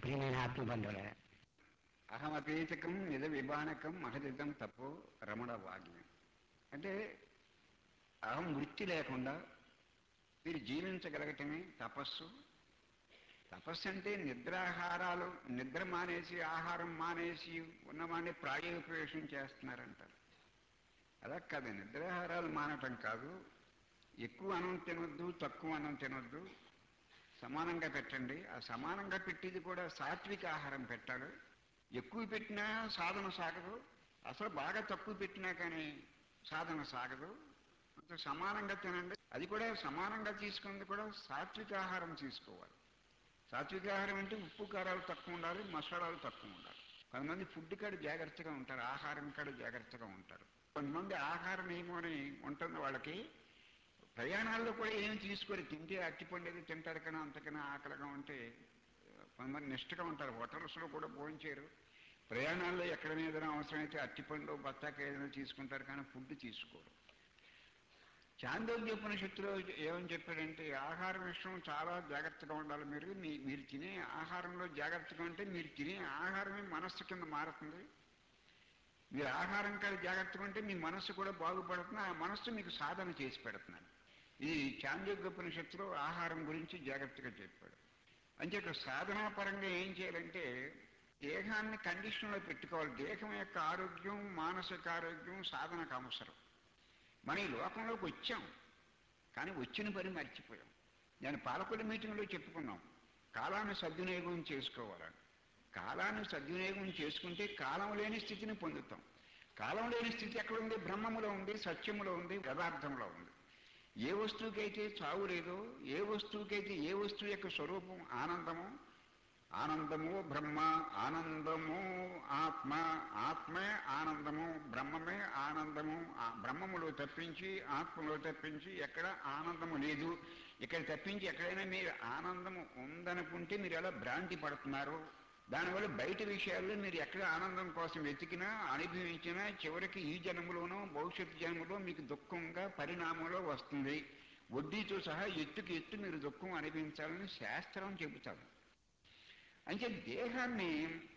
ప్రియమైన ఆత్మబంధువుల అహమపేచకం నిజ విభానకం మహదితం తప్పు రమణ వాగ్యం. అంటే అహం వృత్తి లేకుండా మీరు జీవించగలగటమే తపస్సు. తపస్సు అంటే నిద్రాహారాలు, నిద్ర మానేసి ఆహారం మానేసి ఉన్నవాడిని ప్రాయోపవేశం చేస్తున్నారంటారు. అలా కాదు, నిద్రాహారాలు మానటం కాదు. ఎక్కువ అన్నం తినొద్దు, తక్కువ అన్నం తినొద్దు, సమానంగా పెట్టండి. ఆ సమానంగా పెట్టేది కూడా సాత్విక ఆహారం పెట్టాలి. ఎక్కువ పెట్టినా సాధన సాగదు, అసలు బాగా తక్కువ పెట్టినా కానీ సాధన సాగదు. సమానంగా తినండి. అది కూడా సమానంగా తీసుకున్నది కూడా సాత్విక ఆహారం తీసుకోవాలి. సాత్విక ఆహారం అంటే ఉప్పు కారాలు తక్కువ ఉండాలి, మసాలాలు తక్కువ ఉండాలి. కొంతమంది ఫుడ్ కాడ జాగ్రత్తగా ఉంటారు, ఆహారం కాడ జాగ్రత్తగా ఉంటారు. కొంతమంది ఆహారం ఏమో అని ఉంటుంది వాళ్ళకి. ప్రయాణాల్లో కూడా ఏమి తీసుకొని తింటే అట్టిపండేది తింటారు, కానీ అంతకన్నా ఆకలిగా ఉంటే కొంతమంది నిష్టగా ఉంటారు. హోటల్స్లో కూడా భోంచేయరు. ప్రయాణాల్లో ఎక్కడ ఏదైనా అవసరమైతే అట్టిపండు బత్తాకాయ ఏదైనా తీసుకుంటారు, కానీ ఫుడ్ తీసుకోరు. చాందోగ్యోపనిషత్తులో ఏమని చెప్పాడంటే ఆహార విషయం చాలా జాగ్రత్తగా ఉండాలి. మీరు తినే ఆహారంలో జాగ్రత్తగా ఉంటే మీరు తినే ఆహారమే మనస్సు కింద మారుతుంది. మీరు ఆహారం కాదు జాగ్రత్తగా ఉంటే మీ మనస్సు కూడా బాగుపడుతుంది, ఆ మనస్సు మీకు సాధన చేసి పెడుతున్నాడు. ఇది చాందోగ్యోపనిషత్తులో ఆహారం గురించి జాగ్రత్తగా చెప్పాడు. అంటే సాధనాపరంగా ఏం చేయాలంటే దేహాన్ని కండిషన్లో పెట్టుకోవాలి. దేహం యొక్క ఆరోగ్యం, మానసిక ఆరోగ్యం సాధనకు అవసరం. మనం ఈ లోకంలోకి వచ్చాం, కానీ వచ్చిన పని మర్చిపోయాం. నేను పాలకుల మీటింగ్లో చెప్పుకున్నాం, కాలాన్ని సద్వినియోగం చేసుకోవాలని. కాలాన్ని సద్వినియోగం చేసుకుంటే కాలం లేని స్థితిని పొందుతాం. కాలం లేని స్థితి ఎక్కడ ఉంది? బ్రహ్మములో ఉంది, సత్యములో ఉంది, యథార్థంలో ఉంది. ఏ వస్తువుకైతే చావు లేదో, ఏ వస్తువు యొక్క స్వరూపం ఆనందము, ఆనందము బ్రహ్మ, ఆనందము ఆత్మ, ఆత్మే ఆనందము, బ్రహ్మమే ఆనందము. బ్రహ్మములో తప్పించి ఆత్మలో తప్పించి ఎక్కడ ఆనందము లేదు. ఇక్కడ తప్పించి ఎక్కడైనా మీరు ఆనందము ఉందనుకుంటే మీరు ఎలా భ్రాంతి పడుతున్నారు. దానివల్ల బయట విషయాల్లో మీరు ఎక్కడ ఆనందం కోసం వెతికినా అనుభవించినా చివరికి ఈ జన్మలోనో భవిష్యత్తు జన్మలో మీకు దుఃఖంగా పరిణామంలో వస్తుంది. వడ్డీతో సహా ఎత్తుకు ఎత్తు మీరు దుఃఖం అనుభవించాలని శాస్త్రం చెబుతారు. అంటే దేహాన్ని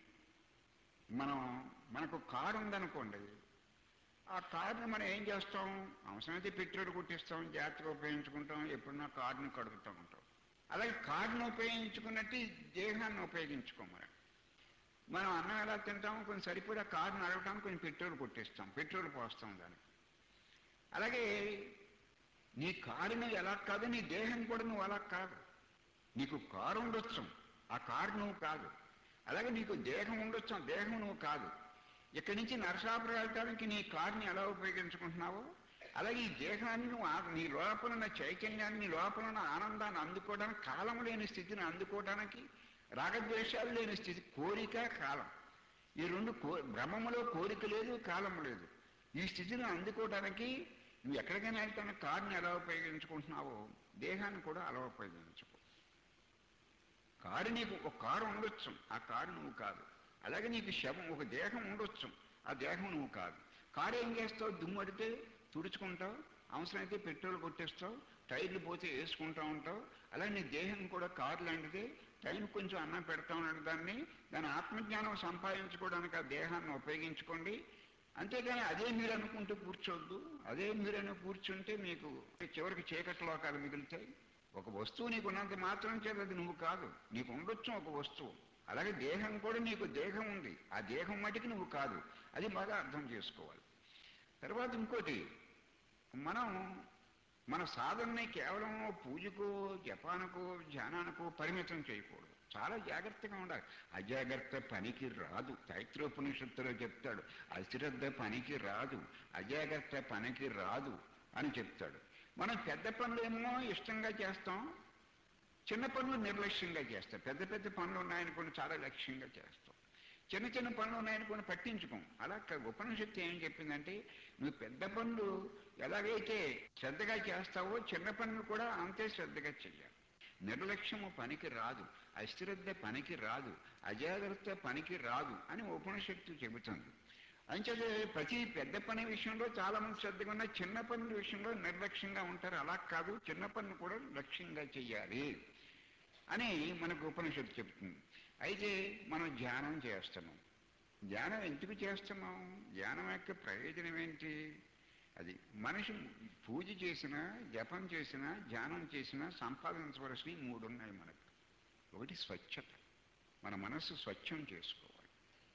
మనకు కారు ఉందనుకోండి, ఆ కారుని మనం ఏం చేస్తాం? అవసరమైతే పెట్రోల్ కొట్టిస్తాం, జాగ్రత్తగా ఉపయోగించుకుంటాం, ఎప్పుడన్నా కారుని కడుగుతూ ఉంటాం. అలాగే కారుని ఉపయోగించుకున్నట్టు దేహాన్ని ఉపయోగించుకోమని. మనం అన్నం ఎలా తింటాము, కొంచెం సరిపడా కారుని అడగటానికి కొంచెం పెట్రోల్ కొట్టిస్తాం, పెట్రోల్ పోస్తాం దానికి. అలాగే నీ కారు నువ్వు ఎలా కాదు, నీ దేహం కూడా నువ్వు అలా కాదు. నీకు కారు ఉండొచ్చు, ఆ కారు నువ్వు కాదు. అలాగే నీకు దేహం ఉండొచ్చు, ఆ దేహం నువ్వు కాదు. ఇక్కడి నుంచి నరసాపురం వెళ్ళటానికి నీ కారుని ఎలా ఉపయోగించుకుంటున్నావో అలాగే ఈ దేహాన్ని నువ్వు నీ లోపల ఉన్న చైతన్యాన్ని, నీ లోపల ఉన్న ఆనందాన్ని అందుకోవడానికి, కాలం లేని స్థితిని అందుకోవడానికి, రాగద్వేషాలు లేని స్థితి, కోరిక కాలం, ఈ రెండు బ్రహ్మములో కోరిక లేదు, కాలం లేదు. ఈ స్థితిని అందుకోవడానికి నువ్వు ఎక్కడికైనా వెళ్తాను కారుని ఎలా ఉపయోగించుకుంటున్నావో దేహాన్ని కూడా అలా ఉపయోగించుకో. కారు నీకు ఒక కారు ఉండొచ్చు, ఆ కారు నువ్వు కాదు. అలాగే నీకు శవం ఒక దేహం ఉండొచ్చు, ఆ దేహం నువ్వు కాదు. కారు ఏం చేస్తావు? దుమ్మడితే తుడుచుకుంటావు, అవసరమైతే పెట్రోల్ కొట్టేస్తావు, టైర్లు పోతే వేసుకుంటూ ఉంటావు. అలాగే నీ దేహం కూడా కారు లాంటిదే. టైం కొంచెం అన్నం పెడతా ఉన్నాడు దాని ఆత్మజ్ఞానం సంపాదించుకోవడానికి ఆ దేహాన్ని ఉపయోగించుకోండి. అంతేగాని అదే మీరు అనుకుంటూ కూర్చోద్దు. అదే మీరైనా కూర్చుంటే మీకు చివరికి చీకటి లోకాలు మిగులుతాయి. ఒక వస్తువు నీకు ఉన్నంత మాత్రం చేత అది నువ్వు కాదు. నీకు ఉండొచ్చు ఒక వస్తువు, అలాగే దేహం కూడా నీకు దేహం ఉంది, ఆ దేహం మటుకు నువ్వు కాదు. అది బాగా అర్థం చేసుకోవాలి. తర్వాత ఇంకోటి, మన సాధనని కేవలం పూజకో, జపానికో, ధ్యానానికో పరిమితం చేయకూడదు. చాలా జాగ్రత్తగా ఉండాలి. అజాగ్రత్త పనికి రాదు. తైత్రోపనిషత్తులో చెప్తాడు, అశ్రద్ధ పనికి రాదు, అజాగ్రత్త పనికి రాదు అని చెప్తాడు. మనం పెద్ద పనులేమో ఇష్టంగా చేస్తాం, చిన్న పనులు నిర్లక్ష్యంగా చేస్తాం. పెద్ద పెద్ద పనులు ఉన్నాయనుకోండి చాలా లక్ష్యంగా చేస్తాం, చిన్న చిన్న పనులు ఉన్నాయనుకోండి పట్టించుకోం. అలా ఉపనిషత్తు ఏం చెప్పిందంటే నువ్వు పెద్ద పనులు ఎలాగైతే శ్రద్ధగా చేస్తావో చిన్న పనులు కూడా అంతే శ్రద్ధగా చెయ్యాలి. నిర్లక్ష్యము పనికి రాదు, అశ్రద్ధ పనికి రాదు, అజాగ్రత్త పనికి రాదు అని ఉపనిషత్తు చెబుతుంది. అంచేతే ప్రతి పెద్ద పని విషయంలో చాలా మంది శ్రద్ధగా ఉన్న, చిన్న పనుల విషయంలో నిర్లక్ష్యంగా ఉంటారు. అలా కాదు, చిన్న పనులు కూడా లక్ష్యంగా చెయ్యాలి అని మనకు ఉపనిషత్తు చెప్తుంది. అయితే మనం ధ్యానం చేస్తున్నాం. ధ్యానం ఎందుకు చేస్తున్నాం? ధ్యానం యొక్క ప్రయోజనం ఏంటి? అది మనిషి పూజ చేసినా, జపం చేసినా, ధ్యానం చేసినా సంపాదించవలసినవి 3 ఉన్నాయి మనకు. ఒకటి స్వచ్ఛత, మన మనస్సు స్వచ్ఛం చేసుకోవాలి.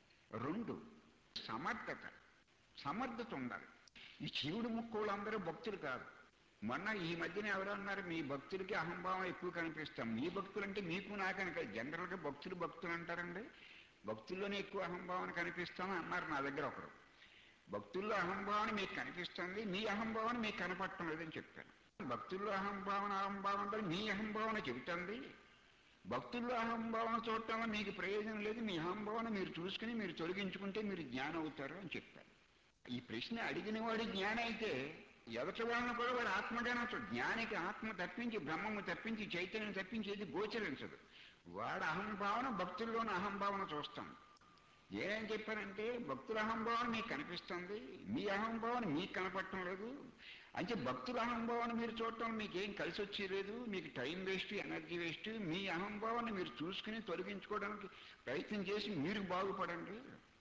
2 సమర్థత, సమర్థత ఉండాలి. ఈ శివుడు ముక్కోళ్ళందరూ భక్తులు కాదు. మొన్న ఈ మధ్యన ఎవరో అన్నారు, మీ భక్తులకి అహంభావం ఎక్కువ కనిపిస్తాం. మీ భక్తులు అంటే మీకు నాకని జనరల్గా భక్తులు అంటారండి. భక్తుల్లోనే ఎక్కువ అహంభావన కనిపిస్తామని అన్నారు నా దగ్గర ఒకరు. భక్తుల్లో అహంభావన మీకు కనిపిస్తుంది, మీ అహంభావన మీకు కనపడటం లేదని చెప్పాను. భక్తుల్లో అహంభావన మీ అహంభావన చెబుతుంది. భక్తుల్లో అహంభావన చూడటం వల్ల మీకు ప్రయోజనం లేదు. మీ అహంభావన మీరు చూసుకుని మీరు తొలగించుకుంటే మీరు జ్ఞానం అవుతారు అని చెప్పారు. ఈ ప్రశ్న అడిగిన వాడి జ్ఞానం అయితే ఎదటి వాళ్ళని కూడా వాడు ఆత్మజ్ఞానం. జ్ఞానికి ఆత్మ తప్పించి, బ్రహ్మము తప్పించి, చైతన్యం తప్పించి ఏది గోచరించదు. వాడు అహంభావన, భక్తుల్లోని అహంభావన చూస్తాం. నేనేం చెప్పానంటే భక్తుల అహంభావన మీకు కనిపిస్తుంది, మీ అహంభావన మీకు కనపడటం లేదు. అంటే భక్తుల అహంభావన మీరు చూడటం మీకేం కలిసి వచ్చేలేదు. మీకు టైం వేస్ట్, ఎనర్జీ వేస్ట్. మీ అహంభావాన్ని మీరు చూసుకుని తొలగించుకోవడానికి ప్రయత్నం చేసి మీరు బాగుపడండి.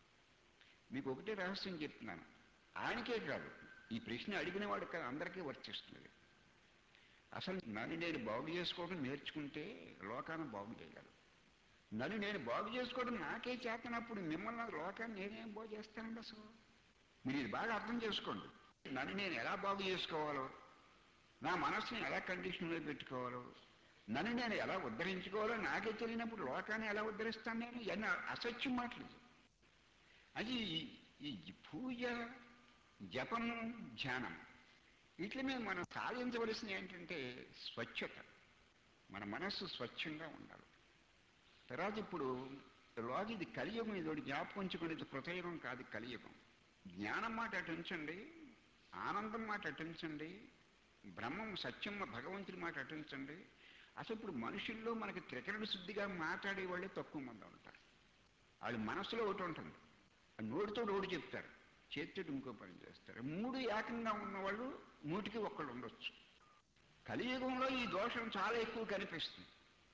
మీకు ఒకటే రహస్యం చెప్తున్నాను, ఆయనకే కాదు, ఈ ప్రశ్న అడిగిన వాడు కాదు, అందరికీ వర్తిస్తుంది. అసలు నన్ను నేను బాగు చేసుకోవడం నేర్చుకుంటే లోకాన్ని బాగు చేయగలను. నన్ను నేను బాగు చేసుకోవడం నాకే చేతనప్పుడు మిమ్మల్ని లోకాన్ని నేనేం బాగు చేస్తానండి? అసలు మీరు ఇది బాగా అర్థం చేసుకోండి. నన్ను నేను ఎలా బాగు చేసుకోవాలో, నా మనస్సుని ఎలా కండిషన్లో పెట్టుకోవాలో, నన్ను నేను ఎలా ఉద్ధరించుకోవాలో నాకే తెలియనప్పుడు లోకాన్ని ఎలా ఉద్ధరిస్తాను నేను? ఎన్న అసత్యం మాటలు. అది ఈ పూజ, జపము, ధ్యానం వీటి మీద మనం సాధించవలసింది ఏంటంటే స్వచ్ఛత. మన మనస్సు స్వచ్ఛంగా ఉండాలి. తర్వాత ఇప్పుడు ఇది కలియుగం, ఇది జ్ఞాపకం ఉంచుకునేది కృతయుగం కాదు, కలియుగం. జ్ఞానం మాట అటుంచండి, ఆనందం మాట అటుంచండి, బ్రహ్మం సత్యం భగవంతుడి మాట అటుంచండి. అసలు ఇప్పుడు మనుషుల్లో మనకి త్రికరణ శుద్ధిగా మాట్లాడే వాళ్ళే తక్కువ మంది ఉంటారు. వాళ్ళ మనసులో ఒకటి ఉంటుంది, నోటితో ఒకటి చెప్తారు, చేతితో ఇంకో పని చేస్తారు. 3 ఏకంగా ఉన్నవాళ్ళు 100కి 1 ఉండొచ్చు. కలియుగంలో ఈ దోషం చాలా ఎక్కువ కనిపిస్తుంది.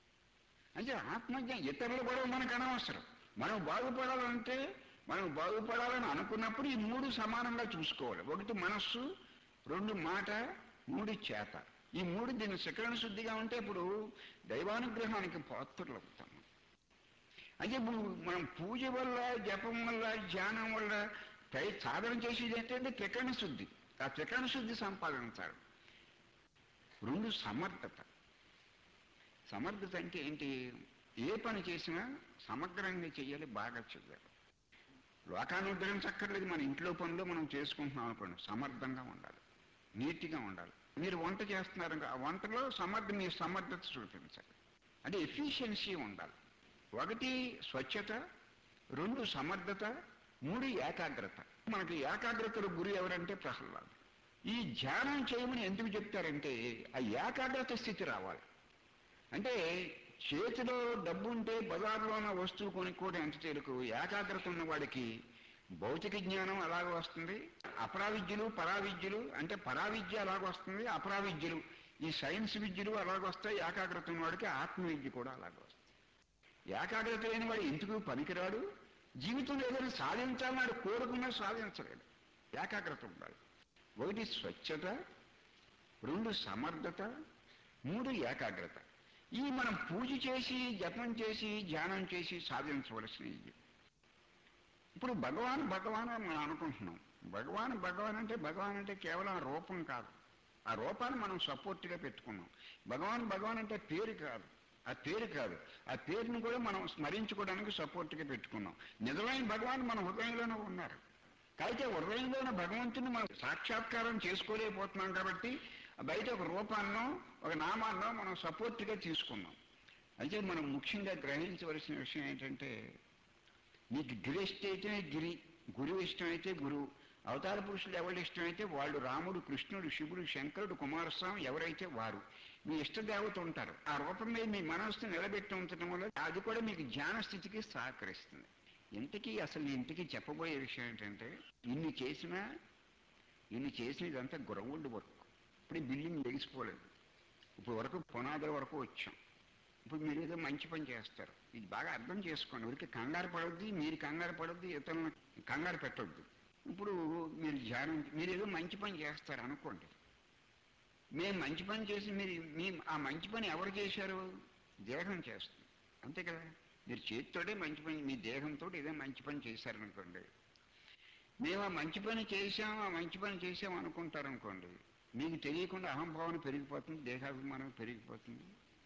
అంటే ఆత్మజ్ఞానం ఇతరులు కూడా మనకు అనవసరం. మనం బాగుపడాలంటే, మనం బాగుపడాలని అనుకున్నప్పుడు ఈ 3 సమానంగా చూసుకోవాలి. 1 మనస్సు, 2 మాట, 3 చేత. ఈ 3 దీన్ని శిఖరణ శుద్ధిగా ఉంటే ఇప్పుడు దైవానుగ్రహానికి పాత్రలు అవుతాము. అంటే ఇప్పుడు మనం పూజ వల్ల, జపం వల్ల, ధ్యానం వల్ల సాధన చేసేది ఏంటంటే త్రికరణ శుద్ధి. ఆ త్రికరణ శుద్ధి సంపాదించాలి. 2 సమర్థత. సమర్థత అంటే ఏంటి? ఏ పని చేసినా సమగ్రంగా చెయ్యాలి, బాగా చెయ్యాలి. లోకాన్ని ఉద్ధరించక్కర్లేదు, మన ఇంట్లో పనులు మనం చేసుకుంటున్నాం అనుకోండి, సమర్థంగా ఉండాలి, నీట్గా ఉండాలి. మీరు వంట చేస్తున్నారు, ఆ వంటలో మీ సమర్థత చూపించాలి. అంటే ఎఫిషియన్సీ ఉండాలి. 1 స్వచ్ఛత, 2 సమర్థత, 3 ఏకాగ్రత. మనకి ఏకాగ్రతలో గురి ఎవరంటే ప్రహ్లాదుడు. ఈ ధ్యానం చేయమని ఎందుకు చెప్తారంటే ఆ ఏకాగ్రత స్థితి రావాలి. అంటే చేతిలో డబ్బు ఉంటే బజార్లో ఉన్న వస్తువు కొనుక్కోవడం ఎంత తేలికో, ఏకాగ్రత ఉన్న వాడికి భౌతిక జ్ఞానం అలాగ వస్తుంది. అపరావిద్యలు, పరావిద్యలు, అంటే పరావిద్య అలాగ వస్తుంది, అపరావిద్యలు ఈ సైన్స్ విద్యలు అలాగొస్తాయి. ఏకాగ్రత ఉన్న వాడికి ఆత్మవిద్య కూడా అలాగ వస్తుంది. ఏకాగ్రత లేని వాడు ఎందుకు పనికిరాడు. జీవితంలో ఏదైనా సాధించాలన్నాడు, కోరుకున్నా సాధించలేడు. ఏకాగ్రత ఉండాలి. 1 స్వచ్ఛత, 2 సమర్థత, 3 ఏకాగ్రత. ఈ మనం పూజ చేసి, జపం చేసి, ధ్యానం చేసి సాధించవలసినవి. ఇప్పుడు భగవాన్ అని మనం అనుకుంటున్నాం. భగవాన్ అంటే కేవలం రూపం కాదు. ఆ రూపాన్ని మనం సపోర్ట్గా పెట్టుకున్నాం. భగవాన్ అంటే పేరు కాదు, ఆ పేరు కాదు. ఆ పేరుని కూడా మనం స్మరించుకోవడానికి సపోర్ట్గా పెట్టుకున్నాం. నిజమైన భగవాన్ మన హృదయంలోనే ఉన్నారు. అయితే హృదయంలో ఉన్న భగవంతుని మనం సాక్షాత్కారం చేసుకోలేకపోతున్నాం కాబట్టి బయట ఒక రూపాన్నో, ఒక నామాన్నో మనం సపోర్ట్గా తీసుకున్నాం. అయితే మనం ముఖ్యంగా గ్రహించవలసిన విషయం ఏంటంటే, నీకు గిరి ఇష్టమైతే గిరి, గురువు ఇష్టమైతే గురువు. అవతార పురుషులు ఎవరు ఇష్టమైతే వాళ్ళు, రాముడు, కృష్ణుడు, శివుడు, శంకరుడు, కుమారస్వామి ఎవరైతే వారు. మీ ఇష్టదేవత ఉంటారు. ఆ రూపం మీద మీ మనస్సును నిలబెట్టి ఉంచడం వల్ల అది కూడా మీకు జ్ఞాన స్థితికి సహకరిస్తుంది. ఇంటికి చెప్పబోయే విషయం ఏంటంటే, ఇన్ని చేసిన ఇదంతా గ్రౌండ్ వర్క్. ఇప్పుడు బిల్డింగ్ లెగిసిపోలేదు. ఇప్పుడు వరకు పునాదుల వరకు వచ్చాం. ఇప్పుడు మీరు ఏదో మంచి పని చేస్తారు, ఇది బాగా అర్థం చేసుకోండి. ఊరికి కంగారు పడొద్ది, మీరు కంగారు పడొద్దు, ఇతరులను కంగారు పెట్టొద్దు. ఇప్పుడు మీరు ధ్యానం, మీరు ఏదో మంచి పని చేస్తారు అనుకోండి. మేము మంచి పని చేసి మీ ఆ మంచి పని ఎవరు చేశారు? దేహం చేస్తుంది, అంతే కదా. మీరు చేతితోటే మంచి పని, మీ దేహంతో ఏదో మంచి పని చేశారనుకోండి. మేము ఆ మంచి పని చేశాం, ఆ మంచి పని చేసాం అనుకుంటారనుకోండి, మీకు తెలియకుండా అహంభావన పెరిగిపోతుంది, దేహాభిమానం పెరిగిపోతుంది.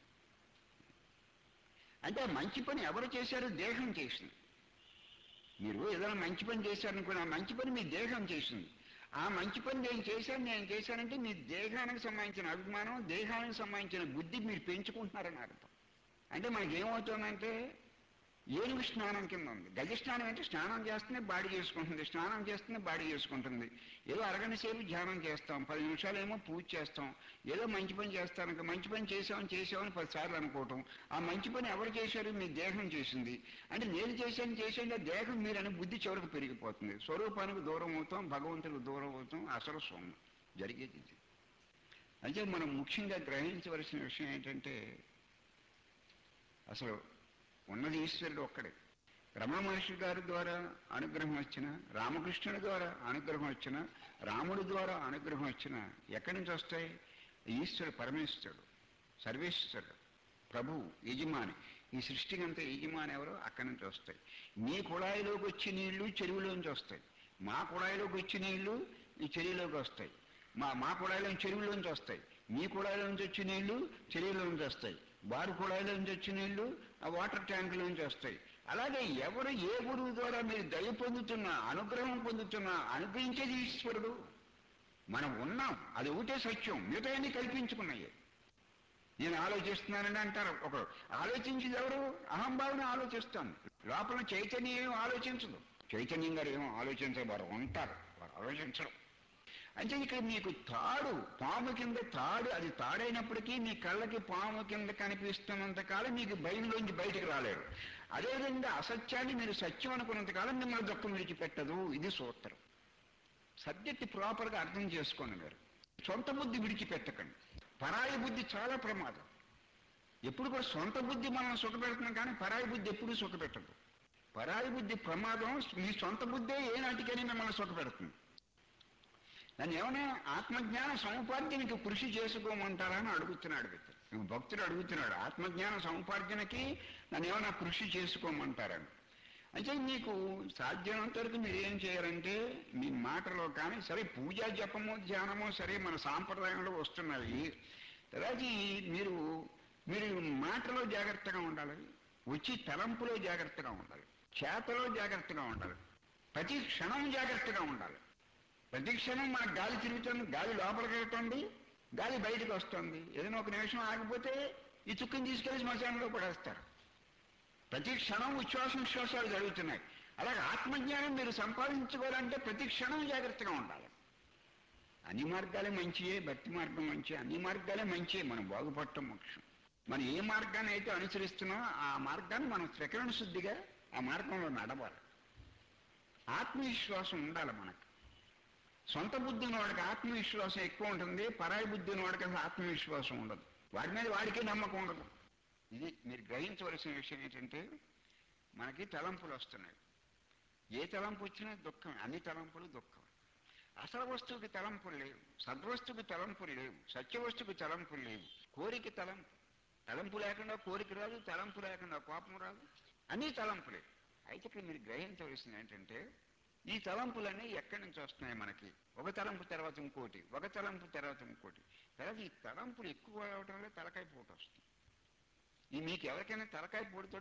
అంటే ఆ మంచి పని ఎవరు చేశారు? దేహం చేసింది. మీరు ఏదైనా మంచి పని చేశారనుకోండి, ఆ మంచి పని మీ దేహం చేసింది. ఆ మంచి పని నేను చేశానంటే మీ దేహానికి సంబంధించిన అభిమానం, దేహానికి సంబంధించిన బుద్ధి మీరు పెంచుకుంటున్నారని అర్థం. అంటే మనకి ఏమవుతుందంటే ఏనుగు స్నానం కింద ఉంది. గజ స్నానం అంటే స్నానం చేస్తేనే బాడీ చేసుకుంటుంది, స్నానం చేస్తేనే బాడీ చేసుకుంటుంది. ఏదో అరగంట సేపు ధ్యానం చేస్తాం, 10 నిమిషాలు ఏమో పూజ చేస్తాం, ఏదో మంచి పని చేస్తాను, మంచి పని చేసామని 10 సార్లు అనుకోవటం. ఆ మంచి పని ఎవరు చేశారు? మీ దేహం చేసింది. అంటే నేను చేశాను దేహం మీరని బుద్ధి చివరికి పెరిగిపోతుంది. స్వరూపానికి దూరం అవుతాం, భగవంతుడికి దూరం అవుతాం. అసలు సొమ్ము జరిగేది ఇది. అంటే మనం ముఖ్యంగా గ్రహించవలసిన విషయం ఏంటంటే, అసలు ఉన్నది ఈశ్వరుడు ఒక్కడే. రమణ మహర్షి గారి ద్వారా అనుగ్రహం వచ్చిన, రామకృష్ణుడి ద్వారా అనుగ్రహం వచ్చిన, రాముడి ద్వారా అనుగ్రహం వచ్చిన ఎక్కడి నుంచి వస్తాయి? ఈశ్వరుడు, పరమేశ్వరుడు, సర్వేశ్వరుడు, ప్రభువు, యజమాని. ఈ సృష్టికి అంతా యజమాని ఎవరో అక్కడి నుంచి వస్తాయి. మీ కుళాయిలోకి వచ్చే నీళ్లు చెరువులోంచి వస్తాయి, మా కుళాయిలోకి వచ్చే నీళ్లు ఈ చెరువులోకి వస్తాయి. మా కుళాయిలోంచి చెరువులోంచి వస్తాయి, మీ కుళాయిలోంచి వచ్చే నీళ్లు చెరువులోంచి వస్తాయి, బారు కుళాయిలోంచి వచ్చే నీళ్లు ఆ వాటర్ ట్యాంకులోంచి వస్తాయి. అలాగే ఎవరు ఏ గురువు ద్వారా మీరు దయ పొందుతున్నా, అనుగ్రహం పొందుతున్నా, అనుగ్రహించేది ఈశ్వరుడు. మనం ఉన్నాం, అది ఒకటే సత్యం, మిగతాన్ని కల్పించుకున్నాయి. నేను ఆలోచిస్తున్నానని అంటారు ఒకరు. ఆలోచించేది ఎవరు? అహంభావన ఆలోచిస్తాను. లోపల చైతన్యం ఏం ఆలోచించదు. చైతన్యం గారు ఏమో ఆలోచించే వారు ఉంటారు, వారు ఆలోచించరు. అంటే ఇక్కడ మీకు తాడు, పాము కింద తాడు, అది తాడైనప్పటికీ మీ కళ్ళకి పాము కింద కనిపిస్తున్నంత కాలం మీకు భయంలోంచి బయటకు రాలేరు. అదేవిధంగా అసత్యాన్ని మీరు సత్యం అనుకున్నంత కాలం మిమ్మల్ని దుఃఖం విడిచిపెట్టదు. ఇది సూత్రం. సబ్జెక్ట్ ప్రాపర్గా అర్థం చేసుకోండి. మీరు సొంత బుద్ధి విడిచిపెట్టకండి. పరాయి బుద్ధి చాలా ప్రమాదం. ఎప్పుడు కూడా సొంత బుద్ధి మనం సుఖపెడుతున్నాం, కానీ పరాయి బుద్ధి ఎప్పుడూ సుఖపెట్టదు. పరాయి బుద్ధి ప్రమాదం. మీ సొంత బుద్ధే ఏనాటికైనా మిమ్మల్ని సుఖపెడుతుంది. దాన్ని ఏమైనా ఆత్మజ్ఞాన సముపార్జనకి కృషి చేసుకోమంటారా అని అడుగుతున్నాడు వ్యక్తి. భక్తుడు అడుగుతున్నాడు, ఆత్మజ్ఞాన సముపార్జనకి నన్ను ఏమైనా కృషి చేసుకోమంటారని. అయితే మీకు సాధ్యమైనంత వరకు మీరు ఏం చేయాలంటే, మీ మాటలో కానీ సరే, పూజా జపము ధ్యానము సరే మన సాంప్రదాయంలో వస్తున్నవి. తర్వాత మీరు మీరు మాటలో జాగ్రత్తగా ఉండాలి, వచ్చి తలంపులో జాగ్రత్తగా ఉండాలి, చేతలో జాగ్రత్తగా ఉండాలి, ప్రతి క్షణం జాగ్రత్తగా ఉండాలి. ప్రతి క్షణం మనకు గాలి తిరుగుతుంది, గాలి లోపలికి వెళ్తుంది, గాలి బయటకు వస్తుంది. ఏదైనా ఒక నిమిషం ఆగిపోతే ఈ చుక్కని తీసుకెళ్లి శ్మశానంలో పడేస్తారు. ప్రతి క్షణం ఉచ్ఛ్వాస నిశ్వాసాలు జరుగుతున్నాయి. అలాగే ఆత్మజ్ఞానం మీరు సంపాదించుకోవాలంటే ప్రతి క్షణం జాగ్రత్తగా ఉండాలి. అన్ని మార్గాలే మంచియే, భక్తి మార్గం మంచియే, అన్ని మార్గాలే మంచియే. మనం బాగుపడటం ముఖ్యం. మనం ఏ మార్గాన్ని అయితే అనుసరిస్తున్నామో ఆ మార్గాన్ని మనం త్రికరణ శుద్ధిగా ఆ మార్గంలో నడవాలి. ఆత్మవిశ్వాసం ఉండాలి మనకు. సొంత బుద్ధి ఉన్నవాడికి ఆత్మవిశ్వాసం ఎక్కువ ఉంటుంది, పరాయి బుద్ధి ఉన్నవాడికి అసలు ఆత్మవిశ్వాసం ఉండదు. వాడి మీద వాడికే నమ్మకం ఉండదు. ఇది మీరు గ్రహించవలసిన విషయం ఏంటంటే, మనకి తలంపులు వస్తున్నాయి. ఏ తలంపు వచ్చినా దుఃఖం, అన్ని తలంపులు దుఃఖం. అసలు వస్తువుకి తలంపులు లేవు, సద్వస్తువుకి తలంపులు లేవు, సత్యవస్తువుకి తలంపులు లేవు. కోరిక తలంపు. తలంపు లేకుండా కోరిక రాదు, తలంపు లేకుండా కోపం రాదు, అన్నీ తలంపులే. అయితే ఇక్కడ మీరు గ్రహించవలసింది ఏంటంటే, ఈ తలంపులన్నీ ఎక్కడి నుంచి వస్తున్నాయి మనకి? ఒక తలంపు తర్వాత ఇంకోటి, ఒక తలంపు తర్వాత ఇంకోటి. తర్వాత ఈ తలంపులు ఎక్కువ అవడం వల్ల తలకాయ పోటు వస్తుంది. ఈ మీకు ఎవరికైనా తలకాయ పోటుతో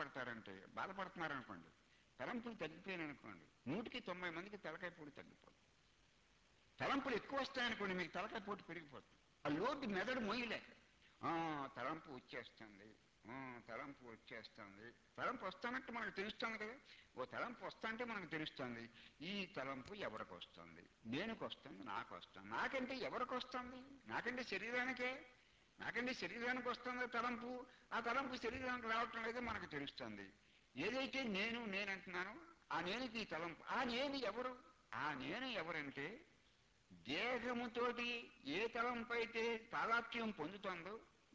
బాధపడుతున్నారనుకోండి, తలంపులు తగ్గిపోయాయనుకోండి, 100కి 90 మందికి తలకాయ పోటు తగ్గిపోతుంది. తలంపులు ఎక్కువ వస్తాయనుకోండి, మీకు తలకాయ పోటు పెరిగిపోతుంది. ఆ లోటు మెదడు మోయలేక తలంపు వచ్చేస్తుంది, తలంపు వచ్చేస్తుంది. తలంపు వస్తానంటే మనకు తెలుస్తుంది కదా. ఓ తలంపు వస్తా అంటే మనకు తెలుస్తుంది, ఈ తలంపు ఎవరికి వస్తుంది? దేనికి వస్తుంది? నాకు వస్తుంది. నాకంటే ఎవరికి వస్తుంది? నాకంటే శరీరానికే. నాకంటే శరీరానికి వస్తుంది తలంపు. ఆ తలంపు శరీరానికి రావటం లేదో మనకు తెలుస్తుంది. ఏదైతే నేనంటున్నానో ఆ నేనుకి ఈ తలంపు. ఆ నేను ఎవరు? ఆ నేను ఎవరంటే, దేహముతోటి ఏ తలంపు అయితే తాదాత్మ్యం పొందుతుందో,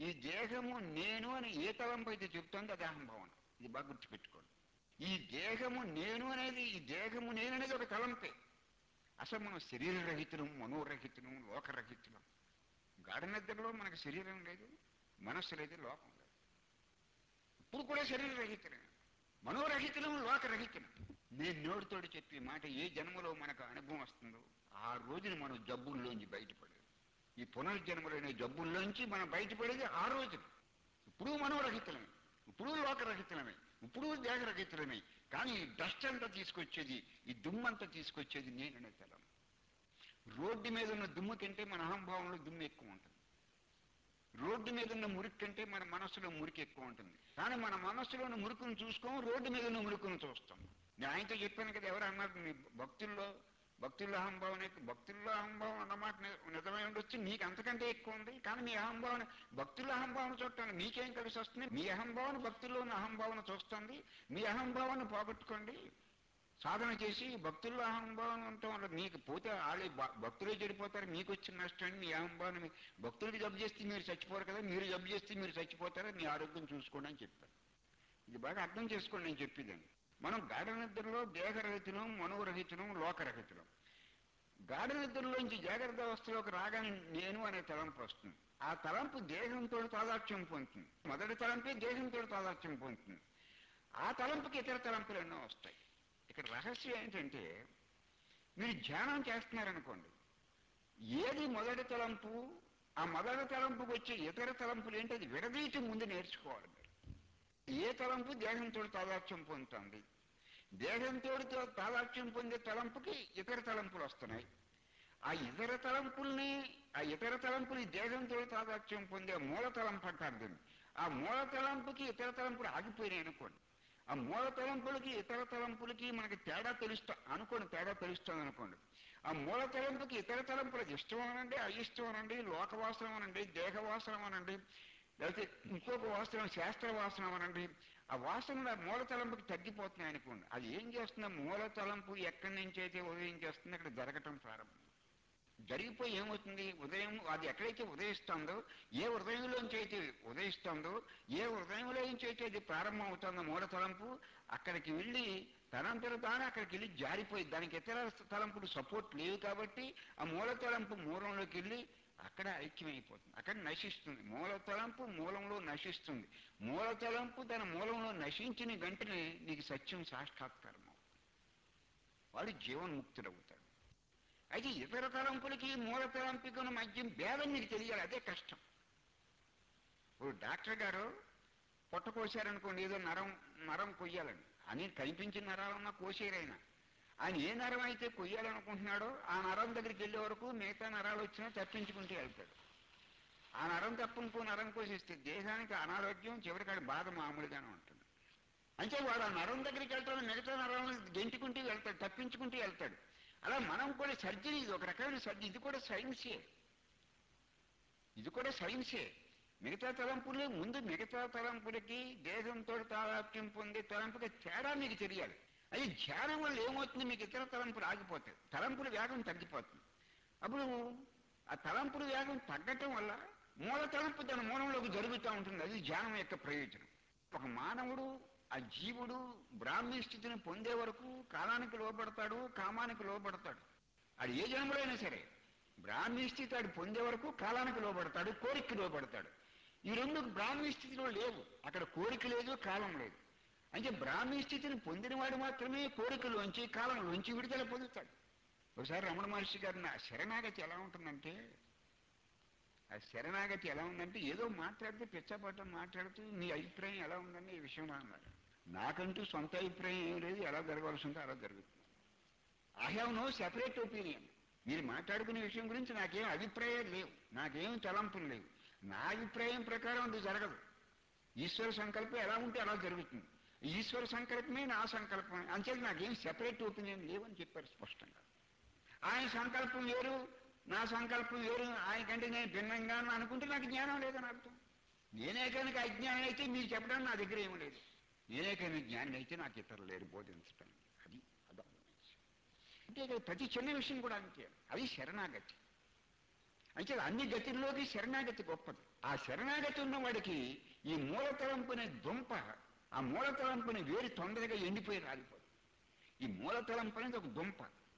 ఈ దేహము నేను అని ఏ తలంపు అయితే చెప్తుందో అది అహంభావన. ఇది బాగా గుర్తుపెట్టుకోండి. ఈ దేహము నేను అనేది, ఈ దేహము నేను అనేది ఒక తలంపే. అసలు మనం శరీరరహితులం, మనోరహితులం, లోకరహితులం. గాఢ నిద్రలో మనకు శరీరం లేదు, మనస్సు లేదు, లోకం లేదు. ఇప్పుడు కూడా శరీరరహితులమే, మనోరహితులం, లోకరహితులం. నేను నోటితోటి చెప్పే మాట ఏ జన్మలో మనకు అనుభవం వస్తుందో ఆ రోజున మనం జబ్బుల్లోంచి బయటపడేది. ఈ పునర్జన్మలైన జబ్బుల్లోంచి మనం బయటపడేది ఆ రోజున. ఇప్పుడు మనోరహితులమే, ఇప్పుడు లోకరహితులమే, ఇప్పుడు దేహరహితులమే. కానీ ఈ డస్ట్ అంతా తీసుకొచ్చేది, ఈ దుమ్మంతా తీసుకొచ్చేది నేననే తలం. రోడ్డు మీద ఉన్న దుమ్ము కంటే మన అహంభావంలో దుమ్ము ఎక్కువ ఉంటుంది. రోడ్డు మీద ఉన్న మురికి కంటే మన మనస్సులో మురికి ఎక్కువ ఉంటుంది. కానీ మన మనస్సులోని మురుకును చూసుకోం, రోడ్డు మీద ఉన్న మురుకును చూస్తాం. నేను ఆయనతో చెప్పాను కదా, ఎవరు అన్నారు నీ భక్తుల్లో అహంభావం అన్నమాట నిజమై ఉండొచ్చు, నీకు అంతకంటే ఎక్కువ ఉంది. కానీ మీ అహంభావన భక్తుల్లో అహంభావన చూడటానికి మీకేం కలిసి వస్తుంది? మీ అహంభావన భక్తుల్లో ఉన్న అహంభావన చూస్తుంది. మీ అహంభావాన్ని పోగొట్టుకోండి సాధన చేసి. భక్తుల్లో అహంభావం ఉండటం వల్ల మీకు పోతే వాళ్ళే భక్తులే చెడిపోతారు, మీకు వచ్చిన నష్టాన్ని మీ అహంభావం. భక్తులకి జబ్బు చేస్తే మీరు చచ్చిపోరు కదా, మీరు జబ్బు చేస్తే మీరు చచ్చిపోతారా, మీ ఆరోగ్యం చూసుకోండి అని చెప్తారు. ఇది బాగా అర్థం చేసుకోండి నేను చెప్పేదాన్ని. మనం గాఢ నిద్రలో దేహరహితులం, మనోరహితులం, లోకరహితులం. గాఢ నిద్రలోంచి జాగ్రత్త అవస్థలోకి రాగానే నేను అనే తలంపు వస్తుంది. ఆ తలంపు దేహంతో తాదాత్మ్యం పొందుతుంది. మొదటి తలంపే దేహంతో తాదాత్మ్యం పొందుతుంది. ఆ తలంపుకి ఇతర తలంపులు ఎన్నో వస్తాయి. ఇక్కడ రహస్యం ఏంటంటే, మీరు ధ్యానం చేస్తున్నారనుకోండి, ఏది మొదటి తలంపు, ఆ మొదటి తలంపుకి వచ్చే ఇతర తలంపులు ఏంటి అది విడదీసి ముందు నేర్చుకోవాలి మీరు. ఏ తలంపు దేహంతో తాదాత్మ్యం పొందుతుంది, దేహంతో తాదాత్మ్యం పొందే తలంపుకి ఇతర తలంపులు వస్తున్నాయి. ఆ ఇతర తలంపులు దేహంతో తాదాత్మ్యం పొందే మూల తలంపు అంటారు దీన్ని. ఆ మూల తలంపుకి ఇతర తలంపులు ఆగిపోయినాయి అనుకోండి, ఆ మూల తలంపులకి ఇతర తలంపులకి మనకి తేడా తెలుస్తుంది అనుకోండి. ఆ మూల తలంపుకి ఇతర తలంపులకి ఇష్టం అనండి, అయిష్టం అనండి, లోకవాసనం అనండి, దేహవాసనం అనండి, లేకపోతే ఇంకొక వాసనం శాస్త్ర వాసనం అనండి, ఆ వాసనలు ఆ మూల తలంపుకి తగ్గిపోతున్నాయి అనుకోండి. అది ఏం చేస్తుంది? మూల తలంపు ఎక్కడి నుంచి అయితే ఉదయం చేస్తుంది అక్కడ జరగటం ప్రారంభం జరిగిపోయి ఏమవుతుంది? ఉదయం అది ఎక్కడైతే ఉదయిస్తుందో, ఏ హృదయంలోంచి అయితే ఉదయిస్తుందో, ఏ హృదయంలోంచి అయితే అది ప్రారంభం అవుతుందో మూల తలంపు, అక్కడికి వెళ్ళి తనంతట తాను అక్కడికి వెళ్ళి జారిపోయి, దానికి ఇతర తలంపులు సపోర్ట్ లేవు కాబట్టి ఆ మూల తలంపు మూలంలోకి వెళ్ళి అక్కడ ఐక్యమైపోతుంది, అక్కడ నశిస్తుంది. మూల తలంపు మూలంలో నశిస్తుంది. మూల తలంపు తన మూలంలో నశించిన వెంటనే నీకు సత్యం సాక్షాత్కారం అవుతుంది, వాడు జీవన్ముక్తుడవుతాడు. అయితే ఇతర తలంపులకి మూల తలంపుకున్న మధ్య భేదం మీకు తెలియాలి, అదే కష్టం. ఇప్పుడు డాక్టర్ గారు పొట్ట కోసారనుకోండి, ఏదో నరం కొయ్యాలని అని కనిపించిన నరాలన్నా కోసేరైనా, ఆయన ఏ నరం అయితే కొయ్యాలనుకుంటున్నాడో ఆ నరం దగ్గరికి వెళ్ళే వరకు మిగతా నరాలు వచ్చినా తప్పించుకుంటూ వెళ్తాడు. ఆ నరం తప్ప ఇంకో నరం కోసేస్తే దేహానికి అనారోగ్యం, చివరికి బాధ మామూలుగానే ఉంటుంది. అంటే వాడు ఆ నరం దగ్గరికి వెళ్తాడు, మిగతా నరాలను గెంటుకుంటూ వెళ్తాడు, తప్పించుకుంటూ వెళ్తాడు. అలా మనం కూడా సర్జరీ, ఇది ఒక రకమైన సర్జరీ, ఇది కూడా సైన్సే. మిగతా తలంపులు ముందు మిగతా తలంపులకి దేహంతో తాదాత్మ్యం పొందే తలంపుకి తేడా మీకు తెలియాలి. అది ధ్యానం వల్ల ఏమవుతుంది? మీకు ఇతర తలంపులు ఆగిపోతాయి, తలంపుల వేగం తగ్గిపోతుంది. అప్పుడు ఆ తలంపుల వేగం తగ్గటం వల్ల మూల తలంపు తన మూలంలోకి జరుగుతూ ఉంటుంది. అది ధ్యానం యొక్క ప్రయోజనం. ఒక మానవుడు, ఆ జీవుడు బ్రాహ్మీ స్థితిని పొందే వరకు కాలానికి లోబడతాడు, కామానికి లోబడతాడు. అది ఏ జన్మలో అయినా సరే బ్రాహ్మీ స్థితి ఆడు పొందే వరకు కాలానికి లోబడతాడు, కోరికకి లోబడతాడు. ఈ రెండు బ్రాహ్మీ స్థితిలో లేవు, అక్కడ కోరిక లేదు, కాలం లేదు. అంటే బ్రాహ్మీ స్థితిని పొందినవాడు మాత్రమే కోరికలోంచి కాలంలోంచి విడుదల పొందుతాడు. ఒకసారి రమణ మహర్షి గారిని ఆ శరణాగతి ఎలా ఉంటుందంటే, ఏదో మాట్లాడితే పిచ్చపట్టం మాట్లాడుతూ నీ అభిప్రాయం ఎలా ఉందని ఈ విషయంలో అన్నారు. నాకంటూ సొంత అభిప్రాయం ఏం లేదు, ఎలా జరగవలసి ఉంటే అలా జరుగుతుంది. I have no separate opinion. మీరు మాట్లాడుకునే విషయం గురించి నాకేం అభిప్రాయాలు లేవు, నాకేం తలంపులు లేవు. నా అభిప్రాయం ప్రకారం అది జరగదు. ఈశ్వర సంకల్పం ఎలా ఉంటే అలా జరుగుతుంది. ఈశ్వర సంకల్పమే నా సంకల్పమే, అంచేది నాకేం సెపరేట్ ఒపీనియన్ లేవని చెప్పారు స్పష్టంగా. ఆయన సంకల్పం వేరు, నా సంకల్పం వేరు, ఆయనకంటే నేను భిన్నంగా అనుకుంటే నాకు జ్ఞానం లేదని అర్థం. నేనే కనుక అజ్ఞానం అయితే మీరు చెప్పడానికి నా దగ్గర ఏమీ లేదు. నేనే కనుక జ్ఞానం అయితే నాకు ఇతరులు లేరు బోధించడానికి. అది అర్థం. అంటే ప్రతి చిన్న విషయం కూడా అంతే. అది శరణాగతి. అంటే అన్ని గతుల్లోకి శరణాగతి గొప్పది. ఆ శరణాగతి ఉన్న వాడికి ఈ మూలతలంపునే దుంప, ఆ మూలతలంపుని వేరు తొందరగా ఎండిపోయి రాలిపోదు. ఈ మూలతలంపు అనేది ఒక దుంప,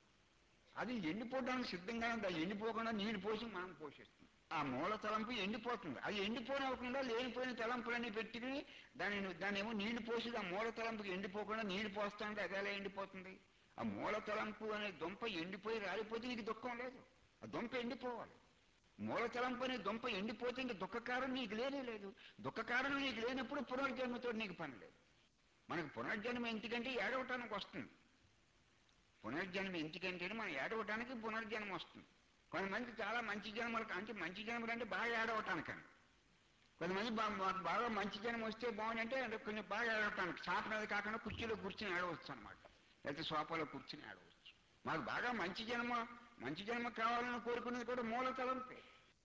అది ఎండిపోవడానికి సిద్ధంగా ఉంది. అది ఎండిపోకుండా నీళ్ళు పోసి మనం పోషిస్తుంది. ఆ మూల తలంపు ఎండిపోతుంది. అది ఎండిపోనవ్వకుండా లేనిపోయిన తలంపులన్నీ పెట్టుకుని దాన్ని ఏమో నీళ్లు పోసి ఆ మూల తలంపుకి ఎండిపోకుండా నీళ్లు పోస్తా ఉంటే అది ఎలా ఎండిపోతుంది? ఆ మూల తలంపు అనే దుంప ఎండిపోయి రాలిపోతే నీకు దుఃఖం లేదు. ఆ దుంప ఎండిపోవాలి. మూల తలంపు అనే దుంప ఎండిపోతే ఇంక దుఃఖ కారణం నీకు లేనే లేదు. దుఃఖ కారణం నీకు లేనప్పుడు పునర్జన్మతో నీకు పని లేదు. మనకు పునర్జన్మ ఎందుకంటే ఏడవటానికి వస్తుంది. పునర్జన్మ ఎందుకంటే మనం ఏడవటానికి పునర్జన్మ వస్తుంది. కొంతమంది చాలా మంచి జన్మలకు, అంటే మంచి జన్మలు అంటే బాగా ఏడవటానికని. కొంతమంది బాగా మంచి జన్మ వస్తే బాగుందంటే కొంచెం బాగా ఏడవటానికి, చాప మీద కాకుండా కుర్చీలో కూర్చుని ఏడవచ్చు అనమాట, లేకపోతే సోఫాలో కూర్చుని ఏడవచ్చు. మాకు బాగా మంచి జన్మ కావాలని కోరుకునేది కూడా మూల తలంపే.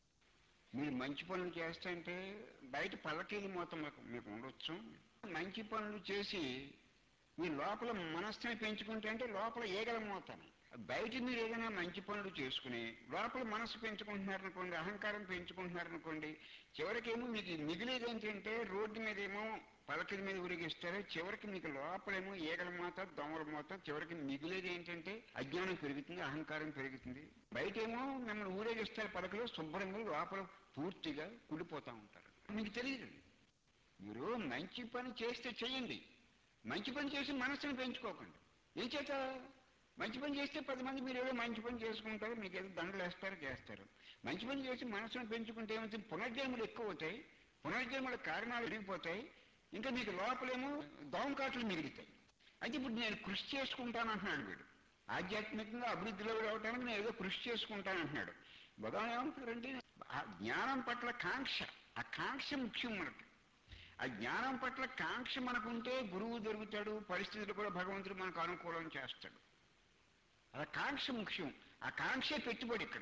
మీరు మంచి పనులు చేస్తుంటే బయట పల్లకీలు మొత్తం మీకు ఉండొచ్చు. మంచి పనులు చేసి మీ లోపల మనస్సుని పెంచుకుంటే అంటే లోపల ఏగల మోతాను. బయట మీరు ఏదైనా మంచి పనులు చేసుకుని లోపల మనసు పెంచుకుంటున్నారనుకోండి, అహంకారం పెంచుకుంటున్నారనుకోండి, చివరికేమో మీకు మిగిలేది ఏంటంటే రోడ్డు మీద ఏమో పలకల మీద ఉరిగిస్తారు, చివరికి మీకు లోపలేమో ఏగల మోత, దోమల మోత, చివరికి మిగిలేది ఏంటంటే అజ్ఞానం పెరుగుతుంది, అహంకారం పెరుగుతుంది. బయటేమో మిమ్మల్ని ఊరేగిస్తారు పలకలు, శుభ్రంగా లోపల పూర్తిగా కుడిపోతూ ఉంటారు. మీకు తెలియదు. మీరు మంచి పని చేస్తే చెయ్యండి, మంచి పని చేసి మనస్సును పెంచుకోకండి. ఏం చేత మంచి పని చేస్తే 10 మంది మీరు ఏదో మంచి పని చేసుకుంటారు, మీకు ఏదో దండలు వేస్తారు, చేస్తారు. మంచి పని చేసి మనస్సును పెంచుకుంటే ఏమవుతుంది? పునర్జన్మలు ఎక్కువ అవుతాయి, పునర్జన్మల కారణాలు విరిగిపోతాయి, ఇంకా మీకు లోపలేమో దోమకాట్లు మిగులుతాయి. అయితే ఇప్పుడు నేను కృషి చేసుకుంటాను అంటున్నాడు వీడు. ఆధ్యాత్మికంగా అభివృద్ధిలో రావడానికి నేను ఏదో కృషి చేసుకుంటాను అంటున్నాడు. భగవాన్ ఏమంటారంటే ఆ జ్ఞానం పట్ల కాంక్ష, ఆ కాంక్ష ముఖ్యం మనకి. ఆ జ్ఞానం పట్ల కాంక్ష మనకుంటే గురువు దొరుకుతాడు, పరిస్థితులు కూడా భగవంతుడు మనకు అనుకూలం చేస్తాడు. అలా కాంక్ష ముఖ్యం. ఆ కాంక్షే పెట్టుబడి ఇక్కడ.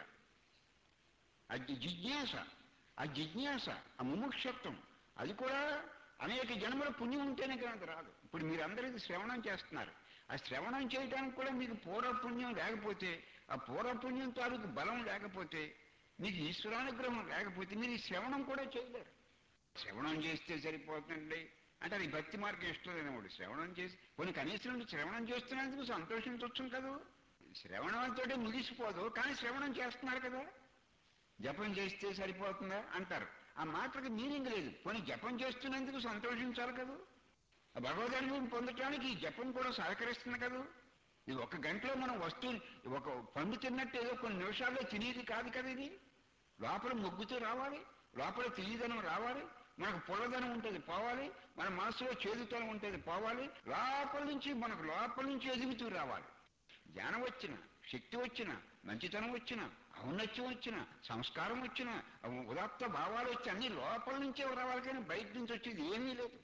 ఆ జిజ్ఞాస, ఆ ముముక్షత్వం, అది కూడా అనేక జన్మల పుణ్యం ఉంటేనే కనుక రాదు. ఇప్పుడు మీరందరూ ఇది శ్రవణం చేస్తున్నారు. ఆ శ్రవణం చేయడానికి కూడా మీకు పూర్వపుణ్యం లేకపోతే, ఆ పూర్వపుణ్యం తాలూకు బలం లేకపోతే, మీకు ఈశ్వరానుగ్రహం లేకపోతే మీరు ఈ శ్రవణం కూడా చేయలేరు. శ్రవణం చేస్తే సరిపోతుందండి అంటే అది భక్తి మార్గం ఇష్టం లేనివాడు శ్రవణం చేసి కొన్ని కనీసం శ్రవణం చేస్తున్నందుకు సంతోషించవచ్చు కదా. శ్రవణంతో ముగిసిపోదు, కానీ శ్రవణం చేస్తున్నారు కదా. జపం చేస్తే సరిపోతుందా అంటారు. ఆ మాటకి మీనింగ్ లేదు. కొన్ని జపం చేస్తున్నందుకు సంతోషించాలి కదా. ఆ భగవదనుభవం పొందటానికి ఈ జపం కూడా సహకరిస్తుంది కదా. ఇది 1 గంటలో మనం ఒక పండు తిన్నట్టు ఏదో కొన్ని నిమిషాల్లో తినేది కాదు కదా. ఇది లోపల మొగ్గుతూ రావాలి, లోపల తీయదనం రావాలి, మనకు పొలదనం ఉంటుంది పోవాలి, మన మనసులో చేదుతనం ఉంటుంది పోవాలి, మనకు లోపల నుంచి ఎదుగుతూ రావాలి. జ్ఞానం వచ్చిన, శక్తి వచ్చిన, మంచితనం వచ్చిన, ఔన్నత్యం వచ్చిన, సంస్కారం వచ్చిన, ఉదాత్త భావాలు వచ్చి అన్ని లోపల నుంచే రావాలి, కానీ బయట నుంచి వచ్చేది ఏమీ లేదు.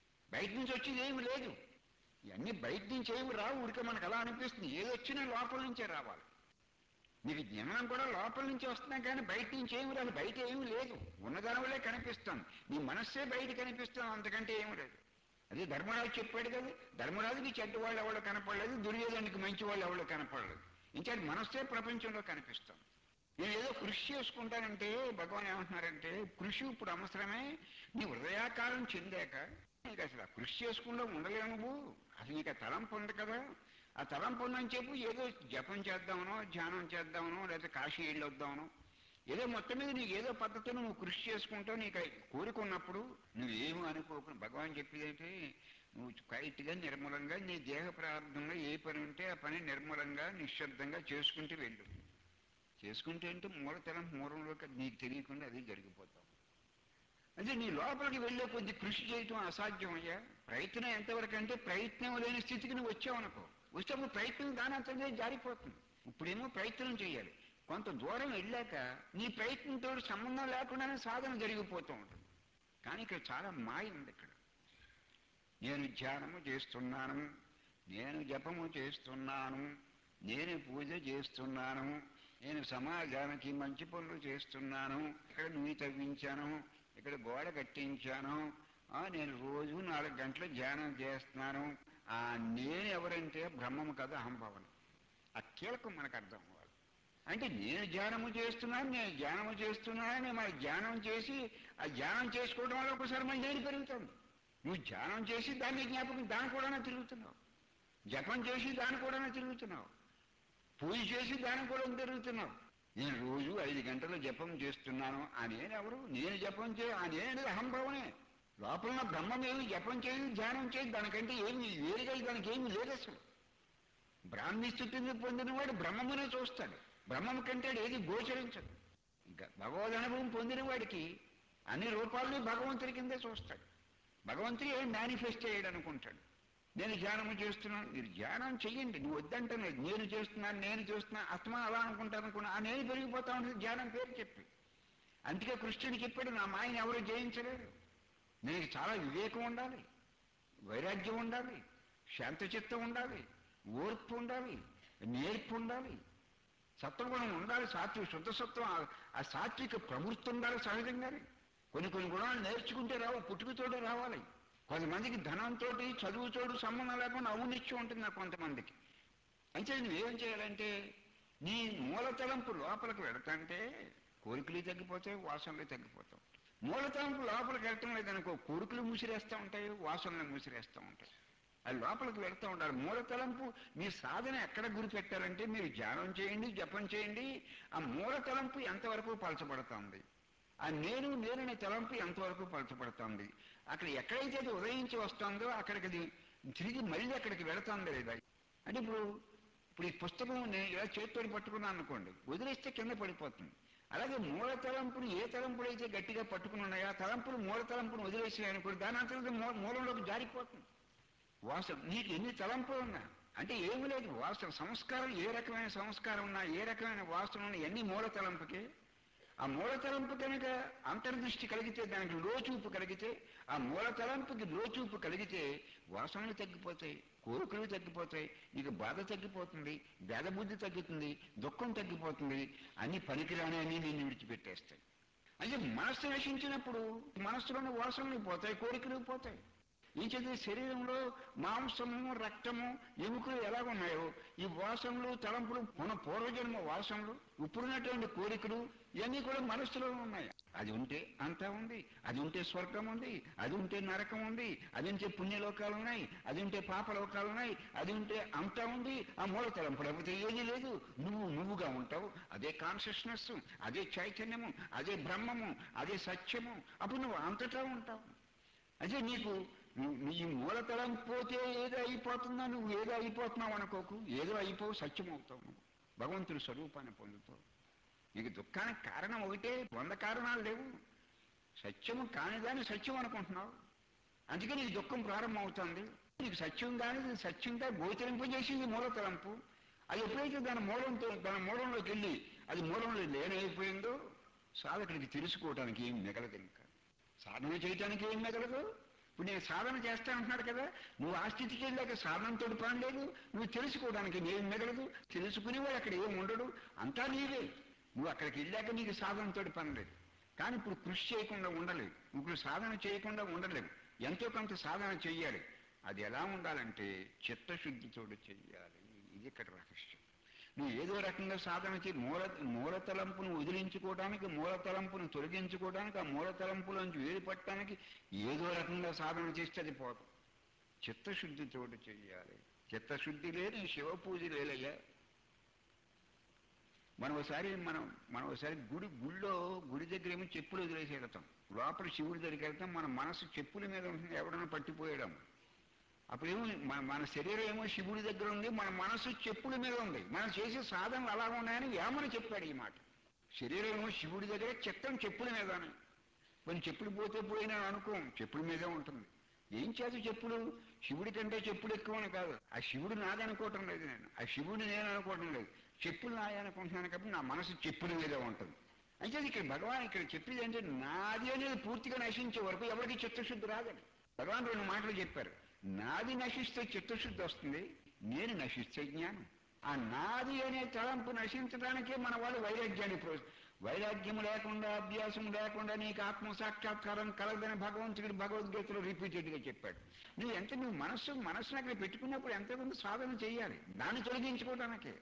ఇవన్నీ బయట నుంచి ఏమి రావు. ఊరికే మనకు అలా అనిపిస్తుంది. ఏదొచ్చినా లోపల నుంచే రావాలి. మీకు జ్ఞానం కూడా లోపల నుంచి వస్తున్నాం, కానీ బయట నుంచి ఏమి రాదు. బయట ఏమీ లేదు, ఉన్నదానివల్లే కనిపిస్తాం. నీ మనస్సే బయట కనిపిస్తాం, అంతకంటే ఏమి లేదు. అదే ధర్మరాజు చెప్పాడు కదా, ధర్మరాజుకి చెడ్డ వాళ్ళు ఎవరో కనపడలేదు, దుర్యోధనుడికి మంచి వాళ్ళు ఎవరో కనపడలేదు. ఇంకా మనస్సే ప్రపంచంలో కనిపిస్తాం. నేను ఏదో కృషి చేసుకుంటానంటే భగవాన్ ఏమంటున్నారంటే కృషి ఇప్పుడు అవసరమే. నీ హృదయాకారం చెందాక నీకు అసలు ఆ కృషి చేసుకుంటూ ఉండలేవు నువ్వు. అసలు నీకు ఆ తలంపు ఉంది కదా, ఆ తలంపు ఉందని చెప్పు ఏదో జపం చేద్దామనో, ధ్యానం చేద్దామనో, లేకపోతే కాశీ వెళ్ళి వద్దామనో, ఏదో మొత్తం మీద నీకు ఏదో పద్ధతిలో నువ్వు కృషి చేసుకుంటావు. నీకు కోరుకున్నప్పుడు నువ్వేమో అనుకోకుండా భగవాన్ చెప్పేదంటే నువ్వు కైట్గా నిర్మలంగా నీ దేహ ప్రారంభంగా ఏ పని ఉంటే ఆ పని నిర్మలంగా నిశ్శబ్దంగా చేసుకుంటూ వెళ్ళు. చేసుకుంటే అంటే మూలంలోకి నీకు తెలియకుండా అది జరిగిపోతాం. అంటే నీ లోపలికి వెళ్ళే కొద్ది కృషి చేయటం అసాధ్యం అయ్యా. ప్రయత్నం ఎంతవరకు అంటే ప్రయత్నం లేని స్థితికి నువ్వు వచ్చావనుకో, వచ్చేప్పుడు ప్రయత్నం దానంతనే జారిపోతుంది. ఇప్పుడేమో ప్రయత్నం చేయాలి. కొంత దూరం వెళ్ళాక నీ ప్రయత్నంతో సంబంధం లేకుండానే సాధన జరిగిపోతూ ఉంటుంది. కానీ ఇక్కడ చాలా మాయ ఉంది. ఇక్కడ నేను ధ్యానము చేస్తున్నాను, నేను జపము చేస్తున్నాను, నేను పూజ చేస్తున్నాను, నేను సమాజానికి మంచి పనులు చేస్తున్నాను, ఇక్కడ నువ్వు తవ్వించాను, ఇక్కడ గోడ కట్టించాను, నేను రోజు 4 గంటలు ధ్యానం చేస్తున్నాను. నేను ఎవరంటే బ్రహ్మము కదా, అహంభావన. ఆ కీలకం మనకు అర్థం అవ్వాలి. అంటే నేను ధ్యానము చేస్తున్నాను, నేను ధ్యానము చేస్తున్నానని మరి ధ్యానం చేసి ఆ ధ్యానం చేసుకోవడం వల్ల ఒకసారి మరి నేను పెరుగుతుంది. నువ్వు ధ్యానం చేసి దాన్ని జ్ఞాపకం దాని కూడా తిరుగుతున్నావు, జపం చేసి దాని కూడా తిరుగుతున్నావు, పూజ చేసి దాని కూడా తిరుగుతున్నావు. నేను రోజు 5 గంటలు జపం చేస్తున్నాను అనేవరు? నేను జపం అనేది అహంభావనే. లోపల బ్రహ్మమేమి జపం చేయదు, ధ్యానం చేయదు, దానికంటే ఏమి వేరుగా దానికి ఏమి లేదు అసలు. బ్రాహ్మీ స్థితిని పొందినవాడు బ్రహ్మమునే చూస్తాడు, బ్రహ్మము కంటే ఏది గోచరించదు. భగవద్ అనుభవం పొందిన వాడికి అన్ని రూపాలని భగవంతుడి కిందే చూస్తాడు. భగవంతుడు ఏం మేనిఫెస్ట్ చేయడు అనుకుంటాడు. నేను ధ్యానము చేస్తున్నాను, మీరు ధ్యానం చెయ్యండి, నువ్వు వద్దంటున్నాడు. నేను చేస్తున్నాను అస్తమా అలా అనుకుంటాను ఆ నేను పెరిగిపోతా ఉంటుంది ధ్యానం పేరు చెప్పి. అందుకే కృష్ణుడు చెప్పాడు, నా మాయని ఎవరు జయించలేరు. నీకు చాలా వివేకం ఉండాలి, వైరాగ్యం ఉండాలి, శాంతచిత్తం ఉండాలి, ఓర్పు ఉండాలి, నేర్పు ఉండాలి, సత్వగుణం ఉండాలి, శుద్ధ సత్వం, ఆ సాత్విక ప్రవృత్తి ఉండాలి సహజంగానే. కొన్ని గుణాలు నేర్చుకుంటే రావు, పుట్టుకతోటే రావాలి. కొంతమందికి ధనంతో చదువుతోడు సంబంధం లేకుండా ఔన్నిత్యం ఉంటుంది నాకు కొంతమందికి. అయితే నువ్వేం చేయాలంటే నీ మూలతలంపు లోపలికి వెళతాంటే కోరికలు తగ్గిపోతాయి, వాసనలు తగ్గిపోతాయి. మూలతలంపు లోపలికి వెళ్ళటం లేదనుకో, కోరికలు మూసిరేస్తూ ఉంటాయి, వాసనలు మూసిరేస్తూ ఉంటాయి. అది లోపలికి వెళ్తూ ఉండాలి. మూలతలంపు మీ సాధన ఎక్కడ గురి పెట్టారంటే మీరు ధ్యానం చేయండి, జపం చేయండి. ఆ మూలతలంపు ఎంతవరకు పలచబడుతుంది, ఆ నేననే తలంపు ఎంతవరకు పలచబడుతుంది, అక్కడ ఎక్కడైతే అది ఉదయించి వస్తుందో అక్కడికి అది తిరిగి మళ్ళీ అక్కడికి వెళుతుందో లేదా. అంటే ఇప్పుడు ఈ పుస్తకం నేను ఇలా చేతితో పట్టుకున్నాను అనుకోండి, వదిలేస్తే కింద పడిపోతుంది. అలాగే మూల తలంపును ఏ తలంపులు అయితే గట్టిగా పట్టుకుని ఉన్నాయో ఆ తలంపులు మూల తలంపును వదిలేసాయనుకోండి, దాని అంతా మూలంలోకి జారిపోతుంది. వాసన నీకు ఎన్ని తలంపులు ఉన్నా అంటే ఏమి లేదు, వాసన సంస్కారం ఏ రకమైన సంస్కారం ఉన్నా, ఏ రకమైన వాసన ఉన్నా ఎన్ని మూల తలంపుకి. ఆ మూల తలంపు కనుక అంతర్దృష్టి కలిగితే, దానికి లోచూపు కలిగితే, ఆ మూల తలంపుకి లోచూపు కలిగితే వాసనలు తగ్గిపోతాయి, కోరికలు తగ్గిపోతాయి, నీకు బాధ తగ్గిపోతుంది, భేదబుద్ధి తగ్గుతుంది, దుఃఖం తగ్గిపోతుంది, అన్ని పనికిరాని అన్ని నేను విడిచిపెట్టేస్తాయి. అంటే మనస్సు నశించినప్పుడు మనస్సులోని వాసనలు పోతాయి, కోరికలు పోతాయి. ఈ చేతి శరీరంలో మాంసము, రక్తము, ఎముకలు ఎలాగున్నాయో ఈ వాసనలు, తలంపులు, మన పూర్వజన్మ వాసనలు, ఇప్పుడున్నటువంటి కోరికలు ఇవన్నీ కూడా మనస్సులో ఉన్నాయి. అది ఉంటే అంతా ఉంది, అది ఉంటే స్వర్గం ఉంది, అది ఉంటే నరకం ఉంది, అది ఉంటే పుణ్యలోకాలు ఉన్నాయి, అది ఉంటే పాపలోకాలు ఉన్నాయి, అది ఉంటే అంతా ఉంది. ఆ మూల తలంపు లేకపోతే ఏదీ లేదు. నువ్వుగా ఉంటావు, అదే కాన్షియస్నెస్, అదే చైతన్యము, అదే బ్రహ్మము, అదే సత్యము. అప్పుడు నువ్వు అంతటా ఉంటావు. అయితే నీకు నీ మూలతలం పోతే ఏదో అయిపోతుందా, నువ్వు ఏదో అయిపోతున్నావు అనుకోకు, ఏదో అయిపోవు, సత్యం అవుతావు, నువ్వు భగవంతుడి స్వరూపాన్ని పొందుతావు. నీకు దుఃఖానికి కారణం ఒకటే, 100 కారణాలు లేవు. సత్యము కానిదాన్ని సత్యం అనుకుంటున్నావు, అందుకే నీకు దుఃఖం ప్రారంభం అవుతుంది. నీకు సత్యం కానీ సత్యంగా గోచరింపజేసింది మూలతలంపు. అది ఎప్పుడైతే దాని మూలంలోకి వెళ్ళి అది మూలంలో లేనైపోయిందో సాధకుడికి తెలుసుకోవడానికి ఏం మిగలదు. ఇంకా సాధన చేయటానికి ఏం మిగలదు. ఇప్పుడు నేను సాధన చేస్తా అంటున్నాడు కదా, నువ్వు ఆ స్థితికి వెళ్ళాక సాధనతో పని లేదు, నువ్వు తెలుసుకోవడానికి ఏం మిగలదు, తెలుసుకునేవాడు అక్కడ ఏం ఉండడు, అంతా నీవే. నువ్వు అక్కడికి వెళ్ళాక నీకు సాధనతో పని లేదు. కానీ ఇప్పుడు కృషి చేయకుండా ఉండలేవు, ఇప్పుడు సాధన చేయకుండా ఉండలేవు, ఎంతో కొంత సాధన చెయ్యాలి. అది ఎలా ఉండాలంటే చిత్తశుద్ధితో చెయ్యాలి. ఇది ఇక్కడ రహస్యం. నువ్వు ఏదో రకంగా సాధన చేయి, మూలతలంపును వదిలించుకోవడానికి, మూలతలంపును తొలగించుకోవడానికి, ఆ మూలతలంపులోంచి వేరుపట్టడానికి ఏదో రకంగా సాధన చేస్తే అది పోదు. చిత్తశుద్ధితో చెయ్యాలి. చిత్తశుద్ధి లేని శివ పూజ లేలయ్యా. మనం ఒకసారి గుడి దగ్గర ఏమో చెప్పులు వదిలేసి వెళ్తాం, లోపల శివుడి దగ్గరికి వెళ్తాం, మన మనసు చెప్పుల మీద ఉంటుంది, ఎవడన్నా పట్టిపోయడం. అప్పుడేమో మన శరీరం ఏమో శివుడి దగ్గర ఉంది, మన మనసు చెప్పుల మీద ఉంది. మనం చేసే సాధనలు అలా ఉన్నాయని ఏమని చెప్పాడు ఈ మాట. శరీరం ఏమో శివుడి దగ్గర, చిత్తం చెప్పుల మీదని. కొన్ని చెప్పులు పోతే పోయినా అనుకోం, చెప్పుల మీదే ఉంటుంది. ఏం చేత చెప్పులు? శివుడి కంటే చెప్పులు ఎక్కువ అని కాదు, ఆ శివుడు నాదనుకోవటం లేదు, నేను ఆ శివుడు నేను అనుకోవటం లేదు, చెప్పులు నాది అనుకుంటున్నాను కాబట్టి నా మనసు చెప్పుల మీదే ఉంటుంది. అయితే ఇక్కడ భగవాన్ ఇక్కడ చెప్పేది అంటే నాది అనేది పూర్తిగా నశించే వరకు ఎవరికి చిత్తశుద్ధి రాదని భగవాన్ 2 మాటలు చెప్పారు. నాది నశిస్తే చిత్తశుద్ధి వస్తుంది, నేను నశిస్తే జ్ఞానం. ఆ నాది అనే తలంపు నశించడానికే మన వాళ్ళు వైరాగ్యాన్ని వైరాగ్యం లేకుండా, అభ్యాసం లేకుండా నీకు ఆత్మసాక్షాత్కారం కలగదని భగవంతుడి భగవద్గీతలో రిపీటెడ్గా చెప్పాడు. నువ్వు మనస్సును అక్కడ పెట్టుకున్నప్పుడు ఎంతోమంది సాధన చేయాలి దాన్ని తొలగించుకోవడానికి.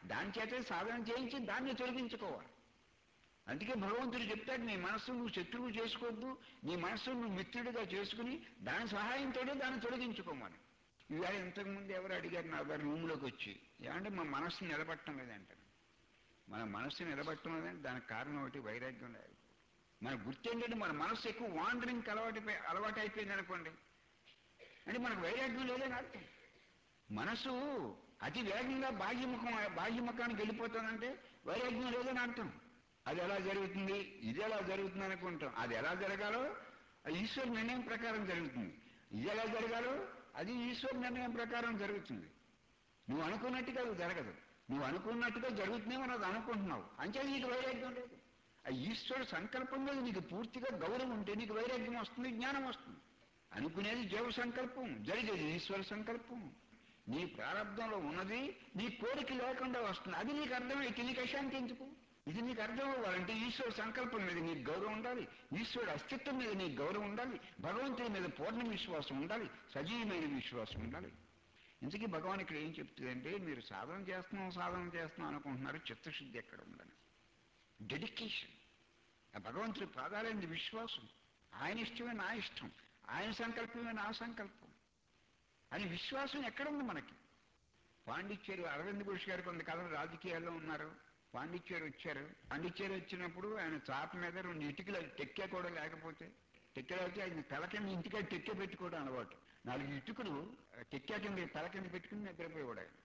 దాని చేతే సాధన చేయించి దాన్ని తొలగించుకోవాలి. అందుకే భగవంతుడు చెప్తాడు, నీ మనస్సు నువ్వు శత్రువు చేసుకోవద్దు, నీ మనస్సు నువ్వు మిత్రుడిగా చేసుకుని దాని సహాయంతోనే దాన్ని తొలగించుకోమని. ఇవాళ ఇంతకుముందు ఎవరు అడిగారు నా గారు రూమ్లోకి వచ్చి, ఏమంటే మా మనస్సు నిలబట్టడం లేదంటారు. మన మనస్సు నిలబట్టడం లేదంటే దానికి కారణం ఒకటి వైరాగ్యం లేదు. మన గుర్తు ఏంటంటే మన మనస్సు ఎక్కువ వాండరింగ్కి అలవాటు అయిపోయింది అనుకోండి, అంటే మనకు వైరాగ్యం లేదని అర్థం. మనసు అతి వేగంగా బాహ్యముఖానికి వెళ్ళిపోతుందంటే వైరాగ్యం లేదని అర్థం. అది ఎలా జరుగుతుంది, ఇది ఎలా జరుగుతుంది అనుకుంటాం. అది ఎలా జరగాలో అది ఈశ్వర నిర్ణయం ప్రకారం జరుగుతుంది, ఇది ఎలా జరగాలో అది ఈశ్వర నిర్ణయం ప్రకారం జరుగుతుంది. నువ్వు అనుకున్నట్టుగా అది జరగదు, నువ్వు అనుకున్నట్టుగా జరుగుతుందేమో అది అనుకుంటున్నావు, అంతే నీకు వైరాగ్యం లేదు. ఆ ఈశ్వరుడు సంకల్పం మీద నీకు పూర్తిగా గౌరవం ఉంటే నీకు వైరాగ్యం వస్తుంది, జ్ఞానం వస్తుంది. అనుకునేది జీవ సంకల్పం, జరిగేది ఈశ్వర సంకల్పం. నీ ప్రారంభంలో ఉన్నది నీ కోరిక లేకుండా వస్తుంది. అది నీకు అర్థమైతే నీకు అశాంతి ఎందుకు? ఇది నీకు అర్థం అవ్వాలంటే ఈశ్వర సంకల్పం మీద నీకు గౌరవం ఉండాలి, ఈశ్వరుడు అస్తిత్వం మీద నీకు గౌరవం ఉండాలి, భగవంతుని మీద పూర్ణ విశ్వాసం ఉండాలి, సజీవమైన విశ్వాసం ఉండాలి. ఇంతకీ భగవాన్ ఇక్కడ ఏం చెప్తుందంటే, మీరు సాధన చేస్తున్నాం అనుకుంటున్నారు, చిత్తశుద్ధి ఎక్కడ ఉందని. డెడికేషన్, ఆ భగవంతుడి పాదాలైన విశ్వాసం, ఆయన ఇష్టమే నా ఇష్టం, ఆయన సంకల్పమే నా సంకల్పం అని విశ్వాసం ఎక్కడుంది మనకి? పాండిచ్చేరి అరవింద్ ఘోష్ గారు కొంతకాలం రాజకీయాల్లో ఉన్నారు. పాండిచ్చేరి వచ్చారు. పాండిచ్చేరి వచ్చినప్పుడు ఆయన చాప మీద 2 ఇటుకలు టెక్కే కూడా లేకపోతే, టెక్కెలైతే ఆయన తల కింద ఇంటికి టెక్కే పెట్టుకోవడం అలవాటు. 4 ఇటుకలు టెక్కే కింద తల కింద పెట్టుకుని నిద్రపోయేవాడు ఆయన.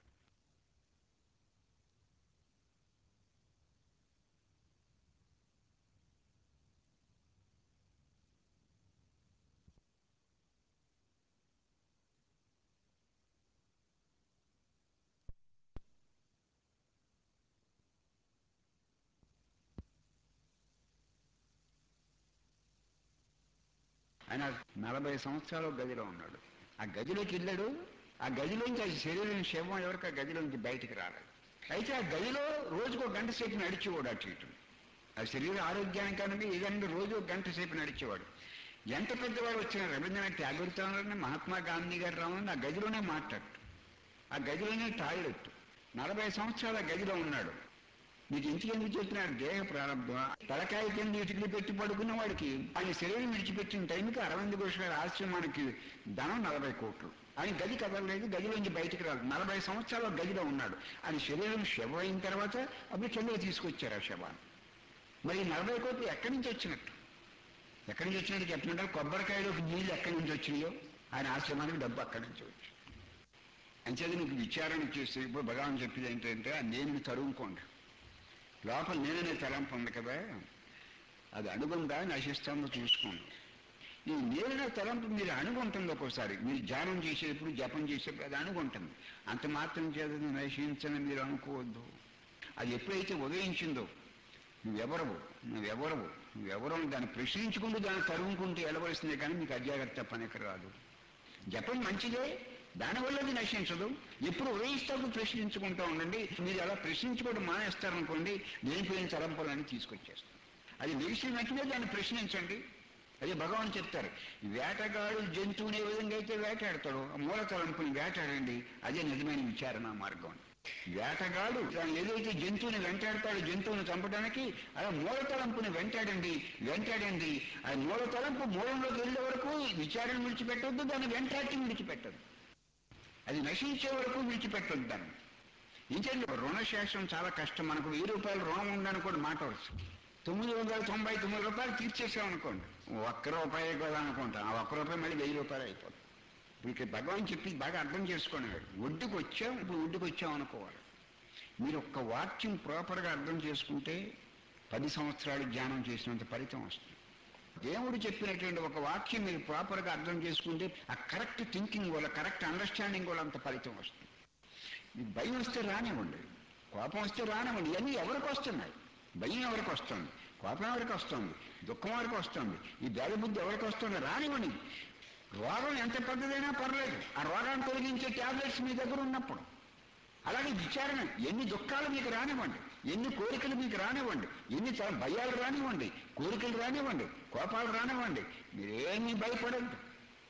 ఆయన 40 సంవత్సరాలు గదిలో ఉన్నాడు. ఆ గదిలోకి వెళ్ళాడు. ఆ గదిలోంచి ఆ శరీరం శవం ఎవరికి ఆ గదిలోంచి బయటికి రాలేదు. అయితే ఆ గదిలో రోజుకు 1 గంట సేపు నడిచేవాడు అటు ఇటు. ఆ శరీర ఆరోగ్యానికన్నా ఏదంటే రోజు 1 గంట సేపు నడిచేవాడు. ఎంత పెద్దవాడు వచ్చిన రవీంద్రనాథ్ ట్యాగూర్తో మహాత్మా గాంధీ గారు రావాలని ఆ గదిలోనే మాట్లాడు, ఆ గదిలోనే టాయిలెట్. 40 సంవత్సరాల గదిలో ఉన్నాడు. మీకు ఎందుకు చెప్తున్నాడు? దేహ ప్రారంభం. తలకాయ కింద ఇటుకలు పెట్టి పడుకున్న వాడికి ఆయన శరీరం విడిచిపెట్టిన టైంకి అరవింద్ ఘోష్ గారి ఆశ్రమానికి ధనం 40 కోట్లు. ఆయన గది కదలలేదు, గదిలోంచి బయటికి రాదు. 40 సంవత్సరాల గదిలో ఉన్నాడు. ఆయన శరీరం శవం అయిన తర్వాత అప్పుడు కిందకి తీసుకొచ్చారు ఆ శవాన్ని. మరి 40 కోట్లు ఎక్కడి నుంచి వచ్చినట్టు? ఎక్కడి నుంచి వచ్చినట్టు చెప్పినట్టు కొబ్బరికాయలోకి నీళ్ళు ఎక్కడి నుంచి వచ్చినాయో ఆయన ఆశ్రమానికి డబ్బు అక్కడి నుంచి వచ్చి. అంచేది నీకు విచారణ చేస్తే ఇప్పుడు భగవాన్ చెప్పింది ఏంటంటే, ఆ నేను తరుముకోండి. లోపల నేననే తలంపు ఉంది కదా, అది అణుగుందా నశిస్తుందో చూసుకోండి. ఈ నేననే తలంపు మీరు అణుగుంటుంది. ఒక్కోసారి మీరు ధ్యానం చేసేటప్పుడు జపం చేసేటప్పుడు అది అణుగుంటుంది. అంత మాత్రం చేత నశించని మీరు అనుకోవద్దు. అది ఎప్పుడైతే ఉదయించిందో నువ్వెవరు దాన్ని ప్రశ్నించుకుంటూ దాన్ని తరుముకుంటూ వెళ్ళవలసిందే, కానీ మీకు అజాగ్రత్త పనికి రాదు. జపం మంచిదే, దానివల్ల అది నశించదు. ఎప్పుడు ఉదయిస్తాడు ప్రశ్నించుకుంటూ ఉండండి. మీరు అలా ప్రశ్నించుకోవడం మానేస్తారనుకోండి, లేనిపోయిన తలంపులని తీసుకొచ్చేస్తారు. అది లేచిన వెంటనే దాన్ని ప్రశ్నించండి. అదే భగవాన్ చెప్తారు, వేటగాడు జంతువుని ఏ విధంగా అయితే వేటాడతాడో ఆ మూల తలంపుని వేటాడండి, అదే నిజమైన విచారణ మార్గం. వేటగాడు ఏదైతే జంతువుని వెంటాడతాడో జంతువుని చంపడానికి, అలా మూల తలంపుని వెంటాడండి. ఆ మూల తలంపు మూలంలోకి వెళ్ళే వరకు విచారణ విడిచిపెట్టద్దు, దాన్ని వెంటాటి విడిచిపెట్టద్దు, అది నశించే వరకు విడిచిపెట్టద్దు దాన్ని. ఇంకేంటి రుణశేషం చాలా కష్టం. మనకు 1000 రూపాయలు రుణం ఉందని కూడా మాట్లాడచ్చు. 999 రూపాయలు తీర్చేసామనుకోండి, 1 రూపాయి కదా అనుకుంటాం. ఆ 1 రూపాయి మళ్ళీ 1000 రూపాయలు అయిపోతుంది. ఇప్పుడు భగవాన్ చెప్పి బాగా అర్థం చేసుకోండి. ఒడ్డుకు వచ్చాం అనుకోవాలి. మీరు ఒక్క వాక్యం ప్రాపర్గా అర్థం చేసుకుంటే 10 సంవత్సరాలు ధ్యానం చేసినంత ఫలితం వస్తుంది. దేవుడు చెప్పినటువంటి ఒక వాక్యం మీరు ప్రాపర్గా అర్థం చేసుకుంటే ఆ కరెక్ట్ థింకింగ్ వల్ల, కరెక్ట్ అండర్స్టాండింగ్ వల్ల అంత ఫలితం వస్తుంది. మీకు భయం వస్తే రానివ్వండి, కోపం వస్తే రానివ్వండి, ఇవన్నీ ఎవరికి వస్తున్నాయి? భయం ఎవరికి వస్తుంది? కోపం ఎవరికి వస్తుంది? దుఃఖం ఎవరికి వస్తుంది? ఈ భేదబుద్ధి ఎవరికి వస్తుంది? రానివ్వండి. రోగం ఎంత పెద్దదైనా పర్లేదు, ఆ రోగాన్ని తొలగించే ట్యాబ్లెట్స్ మీ దగ్గర ఉన్నప్పుడు. అలాగే విచారణ, ఎన్ని దుఃఖాలు మీకు రానివ్వండి, ఎన్ని కోరికలు మీకు రానివ్వండి, ఎన్ని భయాలు రానివ్వండి, కోరికలు రానివ్వండి, కోపాలు రానివ్వండి, మీరేమీ భయపడద్దు.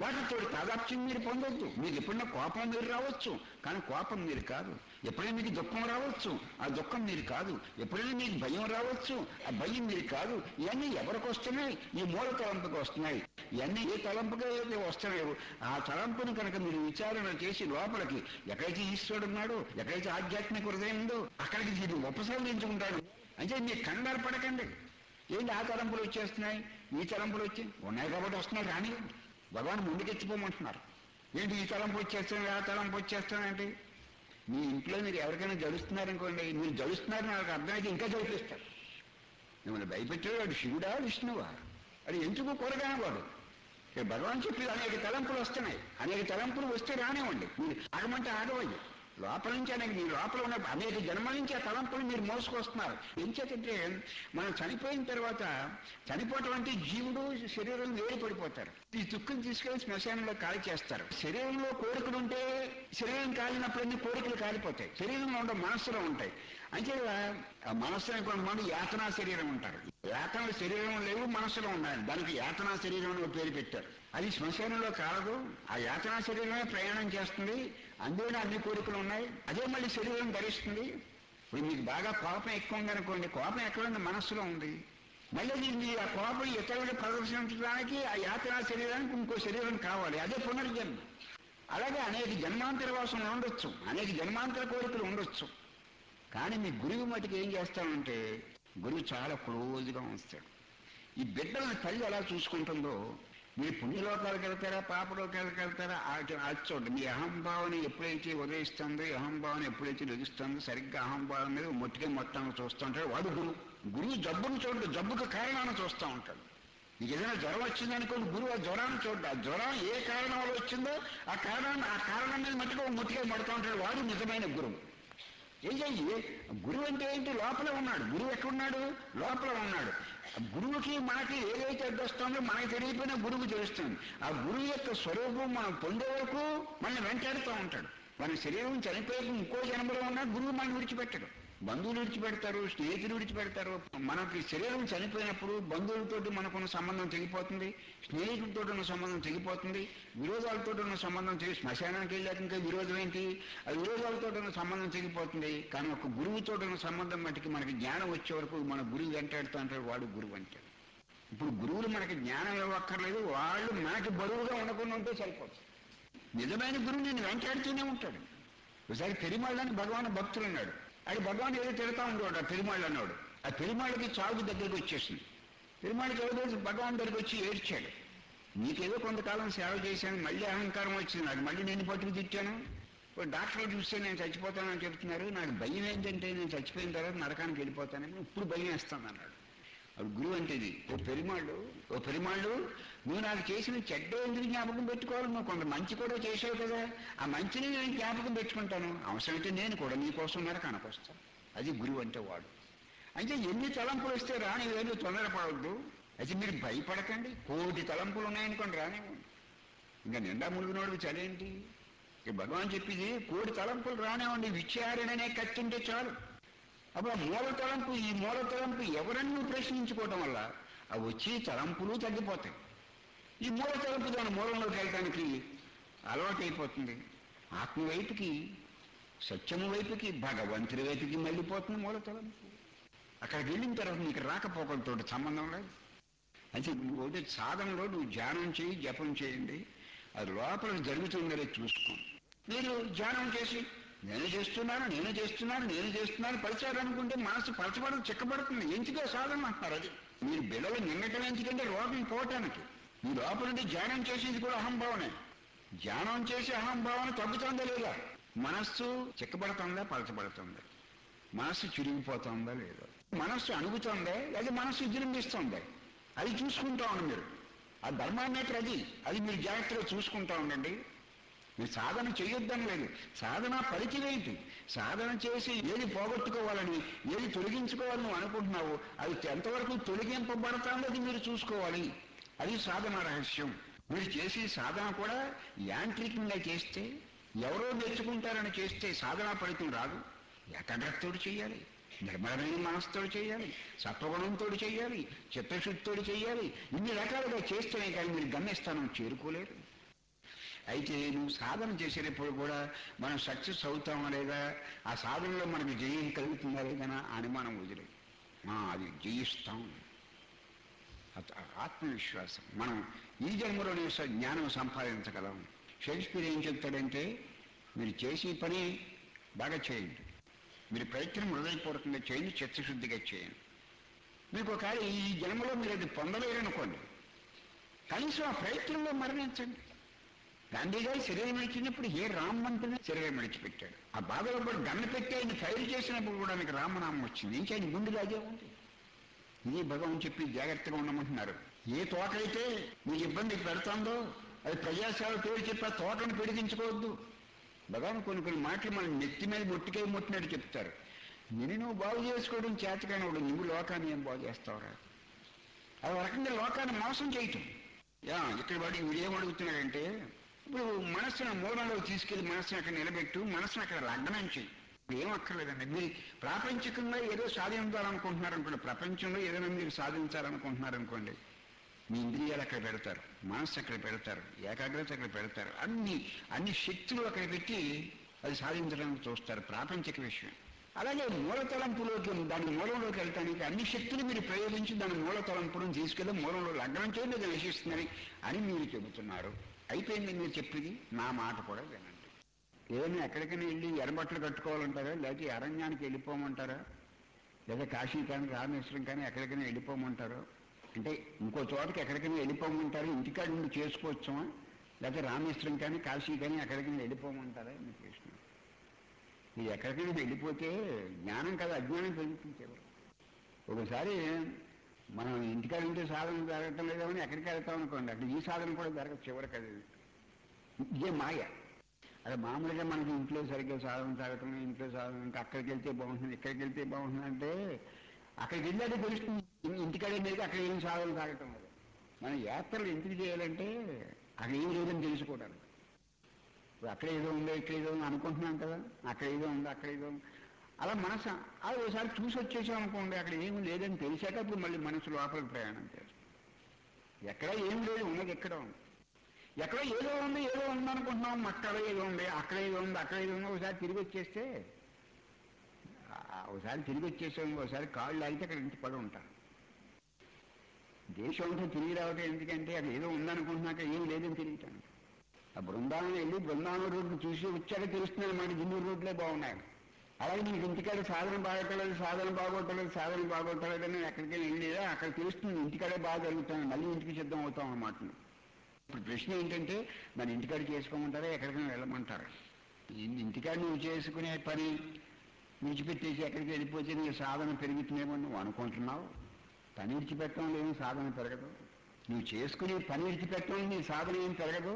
వాటితో తాదాప్యం మీరు పొందొద్దు. మీకు ఎప్పుడైనా కోపం మీరు రావచ్చు, కానీ కోపం మీరు కాదు. ఎప్పుడైనా మీకు దుఃఖం రావచ్చు, ఆ దుఃఖం మీరు కాదు. ఎప్పుడైనా మీకు భయం రావచ్చు, ఆ భయం మీరు కాదు. ఇవన్నీ ఎవరికి వస్తున్నాయి? ఈ మూల తలంపుకి వస్తున్నాయి. ఇవన్నీ ఏ తలంపుగా అయితే వస్తున్నాయో ఆ తలంపును కనుక మీరు విచారణ చేసి లోపలికి ఎక్కడైతే ఈశ్వరుడు ఉన్నాడో, ఎక్కడైతే ఆధ్యాత్మిక హృదయం ఉందో అక్కడికి దీన్ని ఉపసంహరించుకుంటాడు. అంటే మీరు కంగారు పడకండి. ఏంటి ఆ తలంపులు వచ్చేస్తున్నాయి, ఈ తలంపులు వచ్చి ఉన్నాయి కాబట్టి వస్తున్నాయి, కానీ భగవాన్ ముందుకెత్తిపోమంటున్నారు. ఏంటి ఈ తలంపు వచ్చేస్తున్నాయి, ఆ తలంపు వచ్చేస్తానంటే మీ ఇంట్లో మీరు ఎవరికైనా జడుస్తున్నారనుకోండి, మీరు జడుస్తున్నారని నాకు అర్థమైతే ఇంకా జడిపిస్తారు. మిమ్మల్ని భయపెట్టాడు వాడు శివుడా విష్ణువా? అది ఎందుకు కూరగానే వాడు. భగవాన్ చెప్పి అనేక తలంపులు వస్తున్నాయి. అనేక తలంపులు వస్తే రానివ్వండి, మీరు ఆగమంటే ఆగవయ్యి. లోపల నుంచి అనేక మీ లోపల ఉన్న అనేక జన్మల నుంచి ఆ తలంపులు మీరు మోసుకొస్తున్నారు. ఎంచేతంటే మనం చనిపోయిన తర్వాత చనిపోవటం అంటే జీవుడు శరీరం వేడి పడిపోతారు. ఈ తుక్కుని తీసుకెళ్లి శ్మశానంలో కాలి చేస్తారు. శరీరంలో కోరికలు ఉంటే శరీరం కాలినప్పుడన్నీ కోరికలు కాలిపోతాయి. శరీరంలో ఉండే మనస్సులో ఉంటాయి. అంటే ఆ మనస్సులో కొంతమంది యాతనా శరీరం ఉంటారు. యాతన శరీరం లేవు, మనస్సులో ఉన్నాయి. దానికి యాతనా శరీరం అని పేరు పెట్టారు. అది శ్మశానంలో కాలదు. ఆ యాతనా శరీరమే ప్రయాణం చేస్తుంది. అందులోనే అన్ని కోరికలు ఉన్నాయి. అదే మళ్ళీ శరీరం ధరిస్తుంది. ఇప్పుడు మీకు బాగా కోపం ఎక్కువ ఉందనుకోండి, కోపం ఎక్కడ ఉంది? మనస్సులో ఉంది. మళ్ళీ మీరు ఆ కోపం ఇతరులకు ప్రదర్శించడానికి ఆ యాతనా శరీరానికి ఇంకో శరీరం కావాలి. అదే పునర్జన్మ. అలాగే అనేక జన్మాంతర వాసనలు ఉండొచ్చు, అనేక జన్మాంతర కోరికలు ఉండొచ్చు. కానీ మీ గురువు మటుకు ఏం చేస్తామంటే గురువు చాలా క్లోజ్గా ఉంచుతాడు. ఈ బిడ్డలను తల్లి ఎలా చూసుకుంటుందో, మీరు పుణ్యలోకాలకు వెళ్తారా పాపలోకాలకు వెళ్తారా అది చూడండి. మీ అహంభావన ఎప్పుడైతే ఉదయిస్తుందో, అహంభావన ఎప్పుడైతే లభిస్తుందో, సరిగ్గా అహంభావం మీద మొట్టిగా మొత్తాన్ని చూస్తూ ఉంటాడు వాడు గురువు. గురువు జబ్బును చూడడు, జబ్బుకు కారణాన్ని చూస్తూ ఉంటాడు. మీకు ఏదైనా జ్వరం వచ్చిందనుకోండి, గురువు ఆ జ్వరాన్ని చూడ్డా. ఆ జ్వరం ఏ కారణం వల్ల వచ్చిందో ఆ కారణం మీద మట్టుగా మొట్టిగా మొడతా ఉంటాడు. వాడు నిజమైన గురువు. ఏం చెయ్యి? గురువు అంటే ఏంటి? లోపల ఉన్నాడు. గురువు ఎక్కడున్నాడు? లోపల ఉన్నాడు. గురువుకి మనకి ఏదైతే అడ్డొస్తుందో మనకి తెలియకపోయినా గురువు తెలుస్తుంది. ఆ గురువు యొక్క స్వరూపం మనం పొందే వరకు మనల్ని వెంటాడుతూ ఉంటాడు. మన శరీరం చనిపోయి ఇంకో జన్మలో ఉన్నా గురువు మనం విడిచిపెట్టడు. బంధువులు విడిచిపెడతారు, స్నేహితులు విడిచిపెడతారు. మనకి శరీరం చనిపోయినప్పుడు బంధువులతోటి మనకున్న సంబంధం తెగిపోతుంది, స్నేహితులతో ఉన్న సంబంధం తెగిపోతుంది, విరోధాలతో ఉన్న సంబంధం తెగి శ్మశానానికి వెళ్ళాక ఇంకా విరోధం ఏంటి? ఆ విరోధాలతో ఉన్న సంబంధం తెగిపోతుంది. కానీ ఒక గురువుతో ఉన్న సంబంధం మటుకి మనకి జ్ఞానం వచ్చే వరకు మన గురువు వెంటాడుతూ అంటాడు. వాడు గురువు అంటాడు. ఇప్పుడు గురువులు మనకి జ్ఞానం ఇవ్వక్కర్లేదు, వాళ్ళు మనకి బరువుగా ఉండకుండా ఉంటే సరిపోతుంది. నిజమైన గురువు నేను వెంటాడుతూనే ఉంటాడు. ఒకసారి పెరిమాళ్ళని భగవాన్ భక్తులు అన్నాడు. అది భగవాన్ ఏదో తిడతా ఉండేవాడు. ఆ పెరిమాళ్ళు అన్నాడు. ఆ పెరిమాళ్ళకి చావు దగ్గరికి వచ్చేసింది. పెరిమాళ్ళకి ఏదో భగవాన్ దగ్గరికి వచ్చి ఏడ్చాడు. నీకేదో కొంతకాలం సేవ చేశాను, మళ్ళీ అహంకారం వచ్చింది నాకు, మళ్ళీ నేను పట్టుకు తిట్టాను. డాక్టర్లు చూస్తే నేను చచ్చిపోతానని చెప్తున్నారు. నాకు భయం ఏంటంటే నేను చచ్చిపోయిన తర్వాత నరకానికి వెళ్ళిపోతానని ఇప్పుడు భయం వేస్తాను అన్నాడు. అప్పుడు గురువు అంటే ఇది, ఓ పెరిమాళ్ళు నువ్వు నాకు చేసిన చెడ్డ ఎందుకు జ్ఞాపకం పెట్టుకోవాలి? నువ్వు కొంత మంచి కూడా చేసావు కదా, ఆ మంచిని నేను జ్ఞాపకం పెట్టుకుంటాను. అవసరమైతే నేను కూడా నీకోసం నరకానికి వస్తాను. అది గురువు అంటే వాడు. అయితే ఎన్ని తలంపులు వస్తే రానివేలు, తొందరపడవద్దు. అయితే మీరు భయపడకండి. 1,000,000 తలంపులు ఉన్నాయనుకోండి, రానివ్వండి. ఇంకా నిండా మునిగినోడికి చలేంటి? ఇక భగవాన్ చెప్పింది 1,000,000 తలంపులు రానివ్వండి, విచారణనే కట్టింటే చాలు. అప్పుడు ఈ మూల తలంపు ఎవరన్నీ ప్రశ్నించుకోవటం వల్ల అవి వచ్చి తలంపులు తగ్గిపోతాయి. ఈ మూల తలంపు దాని మూలంలోకి వెళ్ళడానికి అలవాటైపోతుంది. ఆత్మ వైపుకి, సత్యము వైపుకి, భగవంతుడి వైపుకి మళ్ళీపోతుంది మూల తలంపు. అక్కడికి వెళ్ళిన తర్వాత నీకు రాకపోకలతో సంబంధం లేదు. అయితే ఒకటి సాధనలో నువ్వు ధ్యానం చేయి, జపం చేయండి. అది లోపల జరుగుతుందనే చూసుకోండి. మీరు ధ్యానం చేసి నేను చేస్తున్నాను పరిచారనుకుంటే మనసు పరచబడదు, చిక్కబడుతుంది. ఎందుకో సాధన అంటున్నారు. అది మీరు బిడలు నిన్నటం ఎందుకంటే రోగం పోవటానికి. మీ లోపల నుండి ధ్యానం చేసేది కూడా అహంభావనే. ధ్యానం చేసి అహంభావన తగ్గుతుందా లేదా? మనస్సు చిక్కబడుతుందా, పరచబడుతుందా? మనస్సు చిరిగిపోతుందా లేదా? మనస్సు అణుగుతుందా లేదా మనస్సు విజృంభిస్తుందా? అది చూసుకుంటా ఉండండి మీరు. ఆ ధర్మామీటర్ అది మీరు జాగ్రత్తగా చూసుకుంటా ఉండండి. మీరు సాధన చేయొద్దని లేదు. సాధన పరిచయం. సాధన చేసి ఏది పోగొట్టుకోవాలని, ఏది తొలగించుకోవాలని నువ్వు అనుకుంటున్నావు, అది ఎంతవరకు తొలగింపబడతాందో అది మీరు చూసుకోవాలి. అది సాధన రహస్యం. మీరు చేసే సాధన కూడా యాంత్రికంగా చేస్తే, ఎవరో మెచ్చుకుంటారని చేస్తే సాధనా ఫలితం రాదు. ఏకాగ్రతతోడు చేయాలి, నిర్మలమైన మనసుతో చేయాలి, సత్వగుణంతో చేయాలి, చిత్తశుద్ధితో చేయాలి. ఇన్ని రకాలుగా చేస్తేనే కానీ మీరు గమ్యస్థానం చేరుకోలేరు. అయితే నువ్వు సాధన చేసేటప్పుడు కూడా మనం సక్సెస్ అవుతామా లేదా, ఆ సాధనలో మనకు జయం కలుగుతుందా లేదనా అనుమానం వదిలే, అది జయిస్తాం. ఆత్మవిశ్వాసం. మనం ఈ జన్మలోనే జ్ఞానం సంపాదించగలం. షేక్స్పియర్ ఏం చెప్తాడంటే, మీరు చేసే పని బాగా చేయండి, మీరు ప్రయత్నం హృదయపూర్వకంగా చేయండి, చిత్తశుద్ధిగా చేయండి. మీకు ఒకవేళ ఈ జన్మలో మీరు అది పొందలేరనుకోండి, కనీసం ఆ ప్రయత్నంలో మరణించండి. గాంధీ గారు శరీరం విడిచినప్పుడు ఏ రామ్మంతుని శరీరం విడిచిపెట్టాడు. ఆ బాధలో కూడా గన్ను పెట్టి ఆయన ఫైర్ చేసినప్పుడు కూడా మీకు రామనామం వచ్చింది. ఇంకా ఆయన గుండెలు అదే ఉంది. ఇది భగవాన్ చెప్పి జాగ్రత్తగా ఉండమంటున్నారు. ఏ తోట అయితే మీకు ఇబ్బందికి పెడుతుందో అది ప్రజాసేవ పేరు చెప్పి ఆ తోటను పెడిగించుకోవద్దు. భగవాన్ కొన్ని మాటలు మనం నెత్తి మీద మొట్టికాయ మొట్టినట్టు చెప్తారు. నువ్వు బాగు చేసుకోవడం చేతకానోడు, నువ్వు లోకాన్ని ఏం బాగు చేస్తావురా? అది రకంగా లోకాన్ని మోసం చేయటం. ఇక్కడ వాడు వీడేమడుగుతున్నాడంటే, ఇప్పుడు మనస్సును మూలంలో తీసుకెళ్లి మనస్సును అక్కడ నిలబెట్టు, మనస్సును అక్కడ లగ్నం చేయి. ఏం అక్కర్లేదండి. మీరు ప్రాపంచికంగా ఏదో సాధించాలనుకుంటున్నారనుకోండి, ప్రపంచంలో ఏదైనా మీరు సాధించాలనుకుంటున్నారనుకోండి, మీ ఇంద్రియాలు అక్కడ పెడతారు, మనస్సు అక్కడ పెడతారు, ఏకాగ్రత అక్కడ పెడతారు, అన్ని శక్తులు అక్కడ పెట్టి అది సాధించడానికి చూస్తారు. ప్రాపంచిక విషయం. అలాగే మూలతలంపులోకి, దాని మూలంలోకి వెళ్తానికి అన్ని శక్తులు మీరు ప్రయోగించి దాని మూలతలంపులను తీసుకెళ్ళి మూలంలో లగ్నం చేయండి, అది నశిస్తుందని అని మీరు చెబుతున్నారు. అయిపోయింది మీరు చెప్పింది. నా మాట కూడా వినండి. ఏదైనా ఎక్కడికైనా వెళ్ళి ఎర్రబట్టలు కట్టుకోవాలంటారా, లేకపోతే అరణ్యానికి వెళ్ళిపోమంటారా, లేదా కాశీ కానీ రామేశ్వరం కానీ ఎక్కడికైనా వెళ్ళిపోమంటారు? అంటే ఇంకో చోటకి ఎక్కడికైనా వెళ్ళిపోమంటారు, ఇంటికాడ నుండి చేసుకోవచ్చామా, లేకపోతే రామేశ్వరం కానీ కాశీ కానీ ఎక్కడికైనా వెళ్ళిపోమంటారా మీ ప్రశ్న. ఇది ఎక్కడికైనా వెళ్ళిపోతే జ్ఞానం కదా అజ్ఞానం పెరుగుతుంచేవారు. ఒకసారి మనం ఇంటికాడ ఉంటే సాధన జరగటం లేదని ఎక్కడికి వెళ్తాం అనుకోండి, అక్కడ ఈ సాధన కూడా జరగదు చివరికి. అది ఇదే మాయ. అదే మామూలుగా మనకి ఇంట్లో సరిగ్గా సాధన సాగటం, ఇంట్లో సాధన ఇంకా అక్కడికి వెళ్తే బాగుంటుంది, ఇక్కడికి వెళ్తే బాగుంటుంది అంటే అక్కడికి వెళ్ళాక తెలుస్తుంది ఇంటికాడే మీద అక్కడ ఏం సాధన సాగటం లేదు. మనం యాత్రలు ఎందుకు చేయాలంటే అక్కడ ఏం లేదని తెలుసుకోవడానికి. అక్కడ ఏదో ఉందో ఇక్కడ ఏదో ఉందో అనుకుంటున్నాం కదా, అక్కడ ఏదో ఉందో అక్కడ ఏదో ఉంది. అలా మనసు అది ఒకసారి చూసి వచ్చేసాం అనుకోండి, అక్కడ ఏమి లేదని తెలిసాక అప్పుడు మళ్ళీ మనసు లోపలికి ప్రయాణం చేస్తాం. ఎక్కడ ఏం లేదు, ఉన్నది ఎక్కడ ఉంది. ఎక్కడో ఏదో ఉంది అనుకుంటున్నాం, అక్కడ ఏదో ఉంది, అక్కడ ఏదో ఉంది, అక్కడ ఏదో ఉంది. ఒకసారి తిరిగి వచ్చేస్తే, ఒకసారి తిరిగి వచ్చేసాం, ఒకసారి కాళ్ళు అయితే అక్కడ ఇంటి పడి ఉంటాను. దేశం అంతా తిరిగి రావటం ఎందుకంటే అది ఏదో ఉందనుకుంటున్నాక ఏం లేదని తిరుగుతాను. ఆ బృందావనం వెళ్ళి బృందావనం రోడ్డు చూసి వచ్చాక తెలుస్తున్నాయి మాట జిన్నూరు రోడ్లే బాగున్నాయి. అలాగే నీకు ఇంటికాడ సాధన బాగోట్టలేదు, సాధన బాగోట్టలేదని ఎక్కడికైనా వెళ్ళేదా అక్కడ తెలుస్తుంది ఇంటికాడే బాగా జరుగుతాను, మళ్ళీ ఇంటికి సిద్ధం అవుతాం అన్నమాట. ఇప్పుడు ప్రశ్న ఏంటంటే, మన ఇంటికాడ చేసుకోమంటారా, ఎక్కడికైనా వెళ్ళమంటారా? ఇంటికాడ నువ్వు చేసుకునే పని విడిచిపెట్టేసి ఎక్కడికి వెళ్ళిపోతే నీ సాధన పెరుగుతుందేమో నువ్వు అనుకుంటున్నావు. పని విడిచిపెట్టడం లేని సాధన పెరగదు. నువ్వు చేసుకునే పని విడిచిపెట్టడం నీ సాధన ఏం పెరగదు.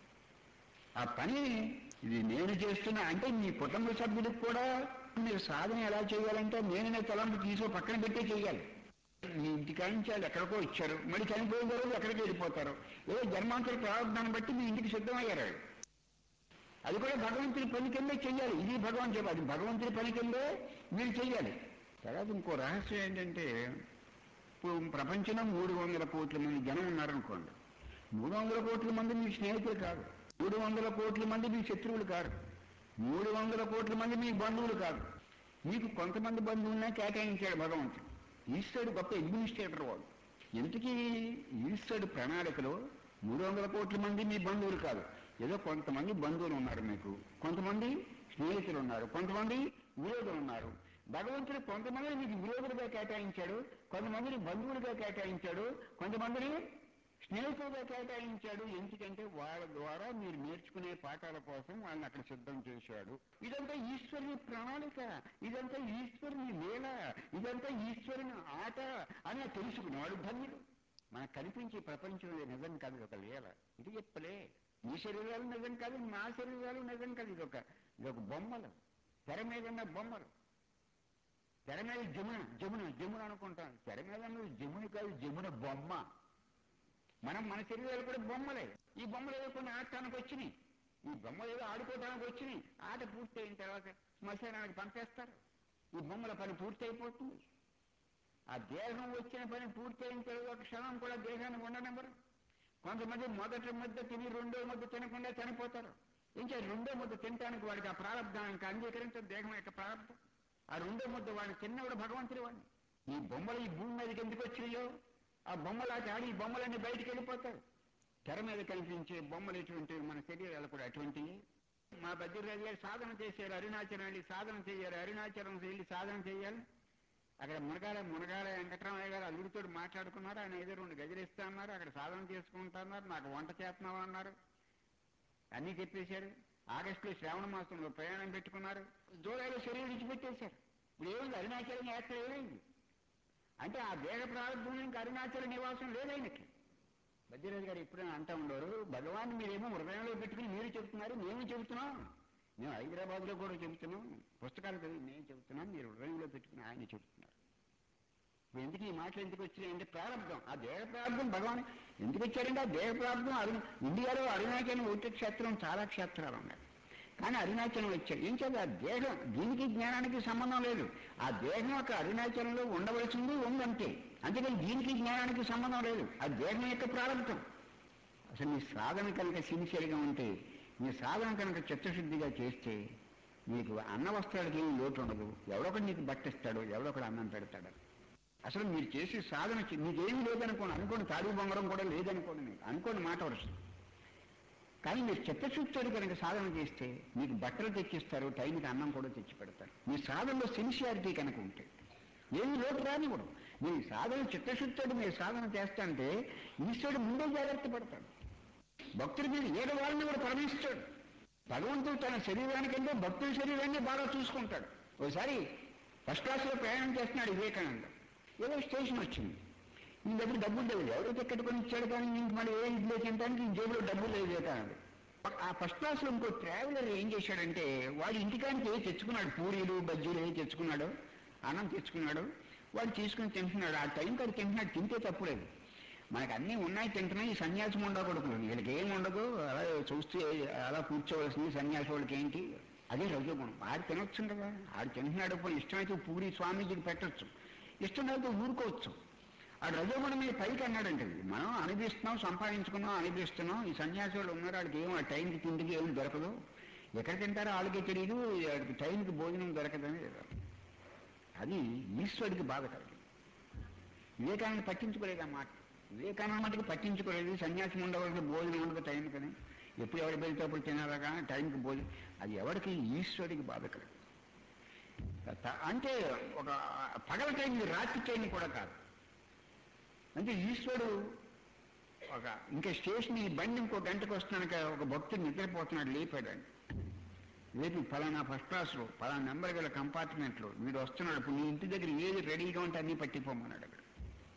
ఆ పని ఇది నేను చేస్తున్నా అంటే మీ కుటుంబ సభ్యులకు కూడా మీరు సాధన ఎలా చేయాలంటే నేననే తలంపు తీసి పక్కన పెట్టే చేయాలి. మీ ఇంటికాడ నుంచి వాళ్ళు ఎక్కడికో ఇచ్చారు, మళ్ళీ చనిపోయిన తర్వాత ఎక్కడికి వెళ్ళిపోతారు. ఏదో జన్మాంతర ప్రారంభాన్ని బట్టి మీ ఇంటికి సిద్ధమయ్యారు. అది కూడా భగవంతుని పని కిందే చెయ్యాలి. ఇది భగవాన్ చెప్పాలి, అది భగవంతుని పని కిందే మీరు చెయ్యాలి. తర్వాత ఇంకో రహస్యం ఏంటంటే, ఇప్పుడు ప్రపంచంలో 300 కోట్ల మంది జనం ఉన్నారనుకోండి. 300 కోట్ల మంది మీ స్నేహితులు కాదు, 300 కోట్ల మంది మీ శత్రువులు కాదు, 300 కోట్ల మంది మీ బంధువులు కాదు. మీకు కొంతమంది బంధువులనే కేటాయించాడు భగవంతుడు. ఈశ్వరుడు గొప్ప అడ్మినిస్ట్రేటర్ వాడు. ఎందుకీ ఈశ్వరుడు ప్రణాళికలో 300 కోట్ల మంది మీ బంధువులు కాదు, ఏదో కొంతమంది బంధువులు ఉన్నారు మీకు, కొంతమంది స్నేహితులు ఉన్నారు, కొంతమంది విరోధులు ఉన్నారు. భగవంతుడు కొంతమందిని మీకు విరోధులుగా కేటాయించాడు, కొంతమందిని బంధువులుగా కేటాయించాడు, కొంతమందిని స్నేహితులుగా కేటాయించాడు. ఎందుకంటే వాళ్ళ ద్వారా మీరు నేర్చుకునే పాఠాల కోసం వాళ్ళని అక్కడ సిద్ధం చేశాడు. ఇదంతా ఈశ్వరుని ప్రణాళిక, ఇదంతా ఈశ్వరుని లీల, ఇదంతా ఈశ్వరుని ఆట అని తెలుసుకున్నాడు ధన్యుడు. మనకు కనిపించే ప్రపంచంలో నిజం కాదు, ఇది ఒక లీల. ఇది చెప్పలే, ఈ శరీరాలు నిజం కాదు, నా శరీరాలు నిజం కాదు. ఇదొక బొమ్మలు, తెర మీద ఉన్న బొమ్మలు. తెర మీద జమున అనుకుంటాం, తెర మీద జముని కాదు, జమున బొమ్మ. మన శరీరాలు కూడా బొమ్మలే. ఈ బొమ్మలు ఏదో కొన్ని ఆడటానికి వచ్చినాయి, ఈ బొమ్మలు ఏదో ఆడుకోవడానికి వచ్చినాయి. ఆట పూర్తి అయిన తర్వాత శ్మశానానికి పంపేస్తారు. ఈ బొమ్మల పని పూర్తి అయిపోతుంది. ఆ దేహం వచ్చిన పని పూర్తి అయిన తర్వాత ఒక క్షణం కూడా దేహాన్ని ఉండనివ్వరు. కొంతమంది మొదటి ముద్ద తిని రెండో ముద్ద తినకుండా చనిపోతారు. ఇంకా రెండో ముద్ద తినడానికి వాడికి ఆ ప్రారంభం ఇంకా అంగీకరించదు, దేహం యొక్క ప్రారంభం. ఆ రెండో ముద్ద వాడిని తిన్నవాడు భగవంతుడి వాడిని. ఈ బొమ్మలు ఈ భూమి మీదకి ఎందుకు వచ్చినాయో ఆ బొమ్మలాట ఆడి ఈ బొమ్మలన్నీ బయటికి వెళ్ళిపోతాయి. తెర మీద కనిపించే బొమ్మలు ఎటువంటివి, మన శరీరాలు కూడా అటువంటివి. మా బద్రీరాజు గారు సాధన చేశారు, అరుణాచలం వెళ్ళి సాధన చేయాలి, అరుణాచలం వెళ్ళి సాధన చేయాలి. అక్కడ మునగాల వెంకటరామయ్య గారు అల్లుడితో మాట్లాడుకున్నారు. ఆయన ఏదో 2 గజలు ఇస్తా అన్నారు. అక్కడ సాధన చేసుకుంటున్నారు. నాకు వంట చేస్తున్నావు అన్నారు. అన్నీ చెప్పేశారు. ఆగస్టులో శ్రావణ మాసంలో ప్రయాణం పెట్టుకున్నారు. జూలైలో శరీరం విడిచిపెట్టేశారు. ఇప్పుడు ఏమైంది, అరుణాచలం యాత్ర ఏమైంది అంటే ఆ దేహ ప్రారంభం ఇంకా అరుణాచల నివాసం లేదైనకి. బద్రీరాజు గారు ఎప్పుడైనా అంటూ ఉండేవారు, భగవాన్ మీరేమో హృదయంలో పెట్టుకుని మీరు చెబుతున్నారు, మేము చెబుతున్నాం. మేము హైదరాబాద్లో కూడా చెబుతున్నాం, పుస్తకాలు చదివి మేము చెబుతున్నాం, మీరు హృదయంలో పెట్టుకుని ఆయన చెబుతున్నారు. ఎందుకు ఈ మాటలు ఎందుకు వచ్చినాయంటే ప్రారంభం, ఆ దేహ ప్రారంభం భగవాన్ ఎందుకు వచ్చారంటే ఆ దేహ ప్రారంభం. ఇండియాలో అరుణాచలం ఒకటి క్షేత్రం, చాలా క్షేత్రాలు ఉన్నాయి. కానీ అరుణాచలం వచ్చాడు ఏం చేయాలి, ఆ దేహం దీనికి జ్ఞానానికి సంబంధం లేదు. ఆ దేహం ఒక అరుణాచలంలో ఉండవలసింది ఉందంటే, అందుకని దీనికి జ్ఞానానికి సంబంధం లేదు. ఆ దేహం యొక్క ప్రారంభం. అసలు నీ సాధన కనుక సిన్సియర్గా ఉంటే, నీ సాధన కనుక చిత్తశుద్ధిగా చేస్తే నీకు అన్న వస్త్రాలకి ఏమి లోటు ఉండదు. ఎవడొకడు నీకు బట్టిస్తాడు, ఎవడొకడు అన్నం పెడతాడు. అసలు మీరు చేసే సాధన మీకేమీ అనుకోండి తాడి బొంగరం కూడా లేదనుకోండి, మీకు అనుకోండి మాట వరుస. కానీ మీరు చిత్తశుద్ధితో కనుక సాధన చేస్తే మీకు బట్టలు తెచ్చిస్తారు, టైంకి అన్నం కూడా తెచ్చి పెడతారు. మీ సాధనలో సిన్సియారిటీ కనుక ఉంటే ఏమి లోటు రానివ్వడు. మీ సాధన చిత్తశుద్ధితో మీరు సాధన చేస్తాంటే ఈశ్వరుడు ముందే జాగ్రత్త పడతాడు. భక్తుడి మీద ఏడు వాళ్ళని కూడా పరమిస్తాడు. భగవంతుడు తన శరీరానికంటే భక్తుడి శరీరాన్ని బాగా చూసుకుంటాడు. ఒకసారి ఫస్ట్ క్లాస్లో ప్రయాణం చేస్తున్నాడు వివేకానంద. ఏదో స్టేషన్ వచ్చింది, ఈ దగ్గర డబ్బులు లేదు. ఎవరో టికెట్ కొని ఇచ్చాడు, కానీ ఇంక మళ్ళీ ఏ ఇడ్లీ తినడానికి ఈ జేబులో డబ్బులు లేదు వివేకానంద. ఆ ఫస్ట్ క్లాస్లో ఇంకో ట్రావెలర్ ఏం చేశాడంటే, వాడు ఇంటికానికి ఏ తెచ్చుకున్నాడు, పూరీలు బజ్జీలు ఏ తెచ్చుకున్నాడు, అన్నం తెచ్చుకున్నాడు, వాడు తీసుకుని తింటున్నాడు. ఆ టైంకి అది తింటున్నాడు, తింటే తప్పులేదు. మనకు అన్నీ ఉన్నాయి, తింటున్నాయి. ఈ సన్యాసం ఉండకూడదు, వీళ్ళకి ఏం ఉండదు, అలా చూస్తే అలా కూర్చోవలసింది. సన్యాసి వాళ్ళకి ఏంటి, అదే రజోగుణం. ఆడు తినొచ్చు కదా, ఆడు తింటున్నాడు. పోయి ఇష్టమైతే పూరి స్వామీజీకి పెట్టచ్చు, ఇష్టం అయితే ఊరుకోవచ్చు. ఆ రజోగుణం మీద పైకి అన్నాడంటే, మనం అనిపిస్తున్నాం, సంపాదించుకున్నాం, అనిపిస్తున్నాం. ఈ సన్యాసి వాళ్ళు ఉన్నారు, వాళ్ళకి ఏమో ఆ టైంకి తిండికి ఏమి దొరకదు, ఎక్కడ తింటారో వాళ్ళకే తెలియదు, వాడికి టైంకి భోజనం దొరకదని. అది ఈశ్వరుడికి బాధ కలిగింది. వివేకానంద పట్టించుకోలేదు ఆ మాట. వివేకానంద మటుకు పట్టించుకోలేదు. సన్యాసం ఉండవలసిన భోజనం ఉండదు టైం కానీ, ఎప్పుడు ఎవరి బయట అప్పుడు తినాలా కానీ టైంకి భోజనం. అది ఎవరికి, ఈశ్వరుడికి బాధ కలిగింది. అంటే ఒక పగల టైం, రాత్రి టైం కూడా కాదు. అంటే ఈశ్వరుడు ఒక ఇంకా స్టేషన్, ఈ బండి ఇంకో గంటకు వస్తున్నాక ఒక భక్తుడు నిద్రపోతున్నాడు, లేపాడండి. లేపి ఫలానా ఫస్ట్ క్లాస్లో ఫలానా నెంబర్ గల కంపార్ట్మెంట్లో వీడు వస్తున్నాడు, ఇప్పుడు నీ ఇంటి దగ్గర ఏది రెడీగా ఉంటే అన్నీ పట్టిపోమన్నాడు. అక్కడ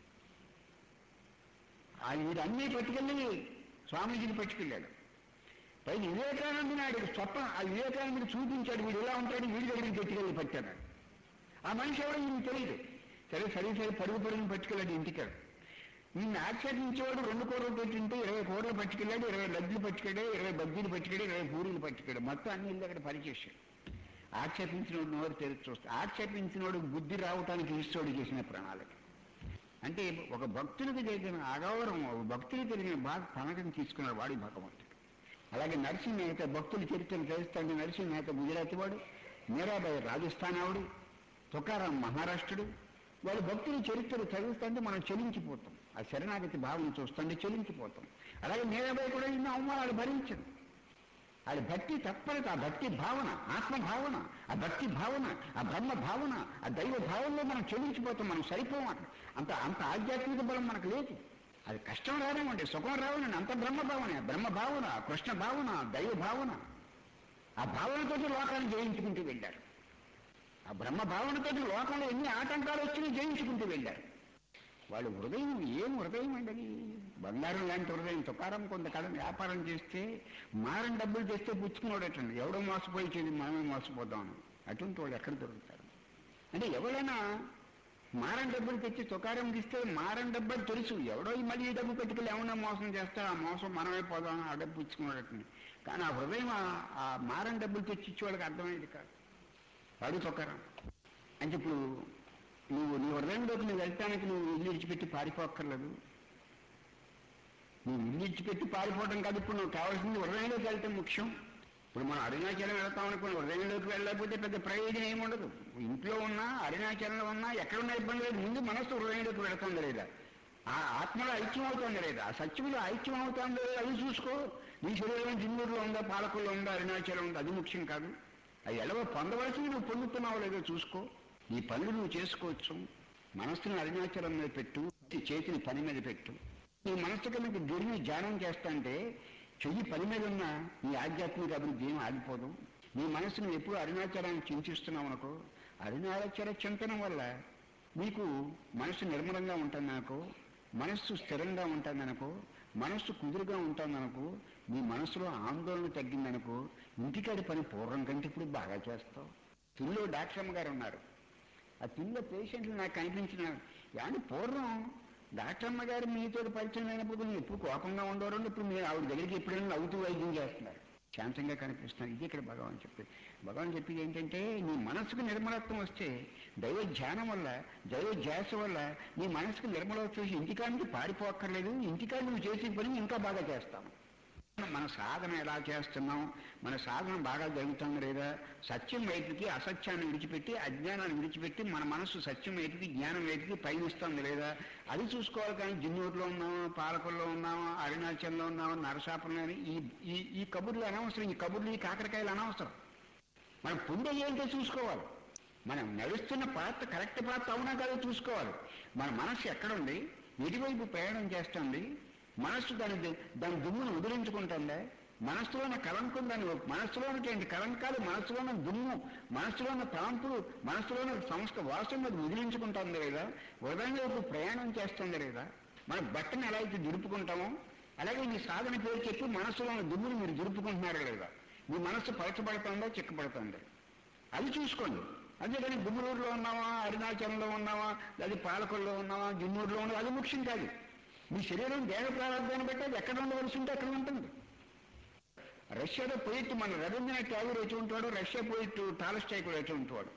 వీడు అన్నీ పట్టుకెళ్ళి స్వామీజీని పట్టుకెళ్ళాడు. పైన వివేకానంద నాయుడు స్వప్న ఆ వివేకానందుని చూపించాడు, వీడు ఇలా ఉంటాడు, వీడి దగ్గరికి పట్టుకెళ్ళి పట్టాడు. ఆ మనిషి ఎవడో ఈయన తెలియదు. సరే పరుగుని పట్టుకెళ్ళాడు ఇంటికాడు. ఈయన ఆక్షేపించేవాడు 2 కోట్లు పెట్టింటే 20 కోట్లు పట్టుకెళ్ళాడు, 20 లడ్లు పట్టుకెళ్ళాడు, 20 బజ్జీలు పట్టుకెళ్ళాడు, 20 పూరీలు పట్టుకెళ్ళాడు. మొత్తం అన్ని ఇల్లు అక్కడ పరిచేశాడు. ఆక్షేపించినోడు నోరు తెరిచి చూస్తే, ఆక్షేపించినోడు బుద్ధి రావటానికి ఈశ్వరుడు చేసిన ప్రణాళిక. అంటే ఒక భక్తునికి జరిగిన అగౌరవం, ఒక భక్తునికి జరిగిన బాధ తనకని తీసుకున్నాడు వాడి భగవంతుడు. అలాగే నరసింహ మేహతా భక్తుల చరిత్రను చదివిస్తాంటే, నరసింహ మేహతా గుజరాతీ వాడు, మీరాబాయి రాజస్థాన్ ఆవిడు, తుకారాం మహారాష్ట్రుడు. వాళ్ళ భక్తుల చరిత్రలు చదివిస్తుంటే మనం చెలించిపోతాం. ఆ శరణాగతి భావన చూస్తుంటే చెలించిపోతాం. అలాగే మీరాబాయి కూడా ఎన్నో అవమానాలు భరించింది. అది భక్తి తత్పరత, ఆ భక్తి భావన, ఆత్మభావన, ఆ భక్తి భావన, ఆ బ్రహ్మ భావన, ఆ దైవ భావంలో మనం చెల్లించిపోతాం. మనం సరిపోం. అంత అంత ఆధ్యాత్మిక బలం మనకు లేదు. అది కష్టం రానివ్వండి, సుఖం రావనండి, అంత బ్రహ్మ భావన, కృష్ణ భావన, దైవ భావన. ఆ భావనతో లోకాన్ని జయించుకుంటూ వెళ్ళారు. ఆ బ్రహ్మ భావనతో లోకంలో ఎన్ని ఆటంకాలు వచ్చినా జయించుకుంటూ వెళ్ళారు. వాళ్ళు హృదయం ఏం హృదయం అండి, అది బంగారం లాంటి హృదయం. తుకారం కొంతకాలం వ్యాపారం చేస్తే మారం డబ్బులు తెస్తే పుచ్చుకున్నాడటండి. ఎవడో మోసపోయేది, మనమే మోసపోతాం. అటువంటి వాళ్ళు ఎక్కడ దొరుకుతారు? అంటే ఎవరైనా మారం డబ్బులు తెచ్చి తుకారం ఇస్తే మారం డబ్బులు తెలుసు, ఎవడో మళ్ళీ ఈ డబ్బు పెట్టుకెళ్ళి ఏమన్నా మోసం చేస్తే ఆ మోసం మనమే పోదాం, ఆ డబ్బు పుచ్చుకున్నాడటండి. కానీ ఆ హృదయం ఆ మారం డబ్బులు తెచ్చి ఇచ్చే వాళ్ళకి అర్థమయ్యేది కాదు. వాడు తుకారం. అంటే ఇప్పుడు నీ హృదయంలోకి నువ్వు వెళ్ళటానికి నువ్వు ఇల్లు విడిచిపెట్టి పారిపోక్కర్లేదు. నువ్వు ఇల్లు ఇచ్చిపెట్టి పారిపోవడం కాదు. ఇప్పుడు నువ్వు కావాల్సింది హృదయంలోకి వెళ్ళటం ముఖ్యం. ఇప్పుడు మనం అరుణాచలం వెళ్తాం అనుకోండి, హృదయంలోకి వెళ్ళకపోతే పెద్ద ప్రయోజనం ఏమి ఉండదు. ఇంట్లో ఉన్నా అరుణాచలంలో ఉన్నా ఎక్కడున్నా ఇబ్బంది లేదు. ముందు మనసు హృదయంలోకి వెళుతుంది లేదా, ఆ ఆత్మలో ఐక్యం అవుతుంది లేదా, ఆ సత్యంలో ఐక్యం అవుతుంది లేదా, అది చూసుకో. నీ శరీరం జిన్నూరులో ఉందా, పాలకుల్లో ఉందా, అరుణాచలం ఉందా, అది ముఖ్యం కాదు. అది ఎలాగో పొందవలసింది నువ్వు పొందుతున్నావు లేదో చూసుకో. నీ పనులు నువ్వు చేసుకోవచ్చు. మనస్సును అరుణాచలం మీద పెట్టు, చేతిని పని మీద పెట్టు. నీ మనస్సు కనుక గిరిని ధ్యానం చేస్తాంటే చెయ్యి పని మీద ఉన్న నీ ఆధ్యాత్మిక అభివృద్ధి ఏం ఆగిపోదు. నీ మనస్సును ఎప్పుడు అరుణాచలాన్ని చింతిస్తున్నావు అనుకో, అరుణాచల చింతనం వల్ల నీకు మనస్సు నిర్మలంగా ఉంటుందనుకో, మనస్సు స్థిరంగా ఉంటుందనుకో, మనస్సు కుదురుగా ఉంటుందనుకో, నీ మనస్సులో ఆందోళన తగ్గిందనుకో, ఇంటికాడి పని పూర్వం కంటే ఇప్పుడు బాగా చేస్తావు. తిల్లో డాక్టర్ అమ్మ గారు ఉన్నారు. ఆ తిల్లో పేషెంట్లు నాకు కనిపించిన కానీ పూర్వం డాక్టర్ అమ్మ గారు మీతో పరిచయం అయినప్పుడు మీరు ఎప్పుడు కోపంగా ఉండేవారు, ఇప్పుడు మీరు ఆవిడ దగ్గరికి ఎప్పుడైనా నవ్వుతూ వైద్యం చేస్తున్నారు, శాంతంగా కనిపిస్తున్నారు. ఇది ఇక్కడ భగవాన్ చెప్పేది. భగవాన్ చెప్పేది ఏంటంటే నీ మనసుకు నిర్మలత్వం వస్తే దైవ ధ్యానం వల్ల, దైవ ధ్యాస వల్ల నీ మనసుకు నిర్మలత్వం వచ్చి ఇంటికాడ నుంచి పారిపోక్కర్లేదు. ఇంటికాడ నువ్వు చేసే పని ఇంకా బాగా చేస్తావు. మన సాధన ఎలా చేస్తున్నాం, మన సాధన బాగా జరుగుతుంది లేదా, సత్యం వైపుకి అసత్యాన్ని విడిచిపెట్టి అజ్ఞానాన్ని విడిచిపెట్టి మన మనస్సు సత్యం వైపుకి జ్ఞానం వైపుకి పయనిస్తుంది లేదా, అది చూసుకోవాలి. కానీ జిన్నూరులో ఉన్నామా, పాలకుల్లో ఉన్నామా, అరుణాచల్లో ఉన్నామా, నరసాపురంలో ఈ కబుర్లు అనవసరం. ఈ కబుర్లు, ఈ కాకరకాయలు అనవసరం. మనం పొందే ఏంటో చూసుకోవాలి. మనం నడుస్తున్న పాత్ర కరెక్ట్ పాత్ర అవునా కాదో చూసుకోవాలి. మన మనస్సు ఎక్కడుంది, ఎటువైపు ప్రయాణం చేస్తుంది, మనస్సు దాని దుమ్మును వదిలించుకుంటుందా, మనస్సులో ఉన్న కలంకం, దాని మనస్సులో ఉన్నటువంటి కలంకాలు, మనస్సులో ఉన్న దుమ్ము, మనస్సులో ఉన్న తలంపులు, మనస్సులో ఉన్న సంస్క వాసన వదిలించుకుంటుంది లేదా, హృదయంలోకి ప్రయాణం చేస్తుంది లేదా. మన బట్టను ఎలా అయితే దురుపుకుంటామో అలాగే మీ సాధన పేరు చెప్పి మనస్సులో ఉన్న దుమ్మును మీరు దురుపుకుంటున్నారా లేదా, మీ మనస్సు పలచబడుతుందా, చిక్కబడుతుందా, అది చూసుకోండి. అంతేకాని గుమ్మూరులో ఉన్నావా, అరుణాచలంలో ఉన్నావా, లేదా పాలకుల్లో ఉన్నావా, జిన్నూరులో ఉన్నావా, అది ముఖ్యం కాదు. మీ శరీరం దేహ ప్రారంభాన్ని బట్టి అది ఎక్కడ ఉండవలసి ఉంటే అక్కడ ఉంటుంది. రష్యాలో పోయిట్టు మన రవీంద్రనాథ్ ఠాగూర్ వచ్చి ఉంటాడు, రష్యా పోయిట్టు టాల్స్టాయ్ కూడా వచ్చి ఉంటాడు.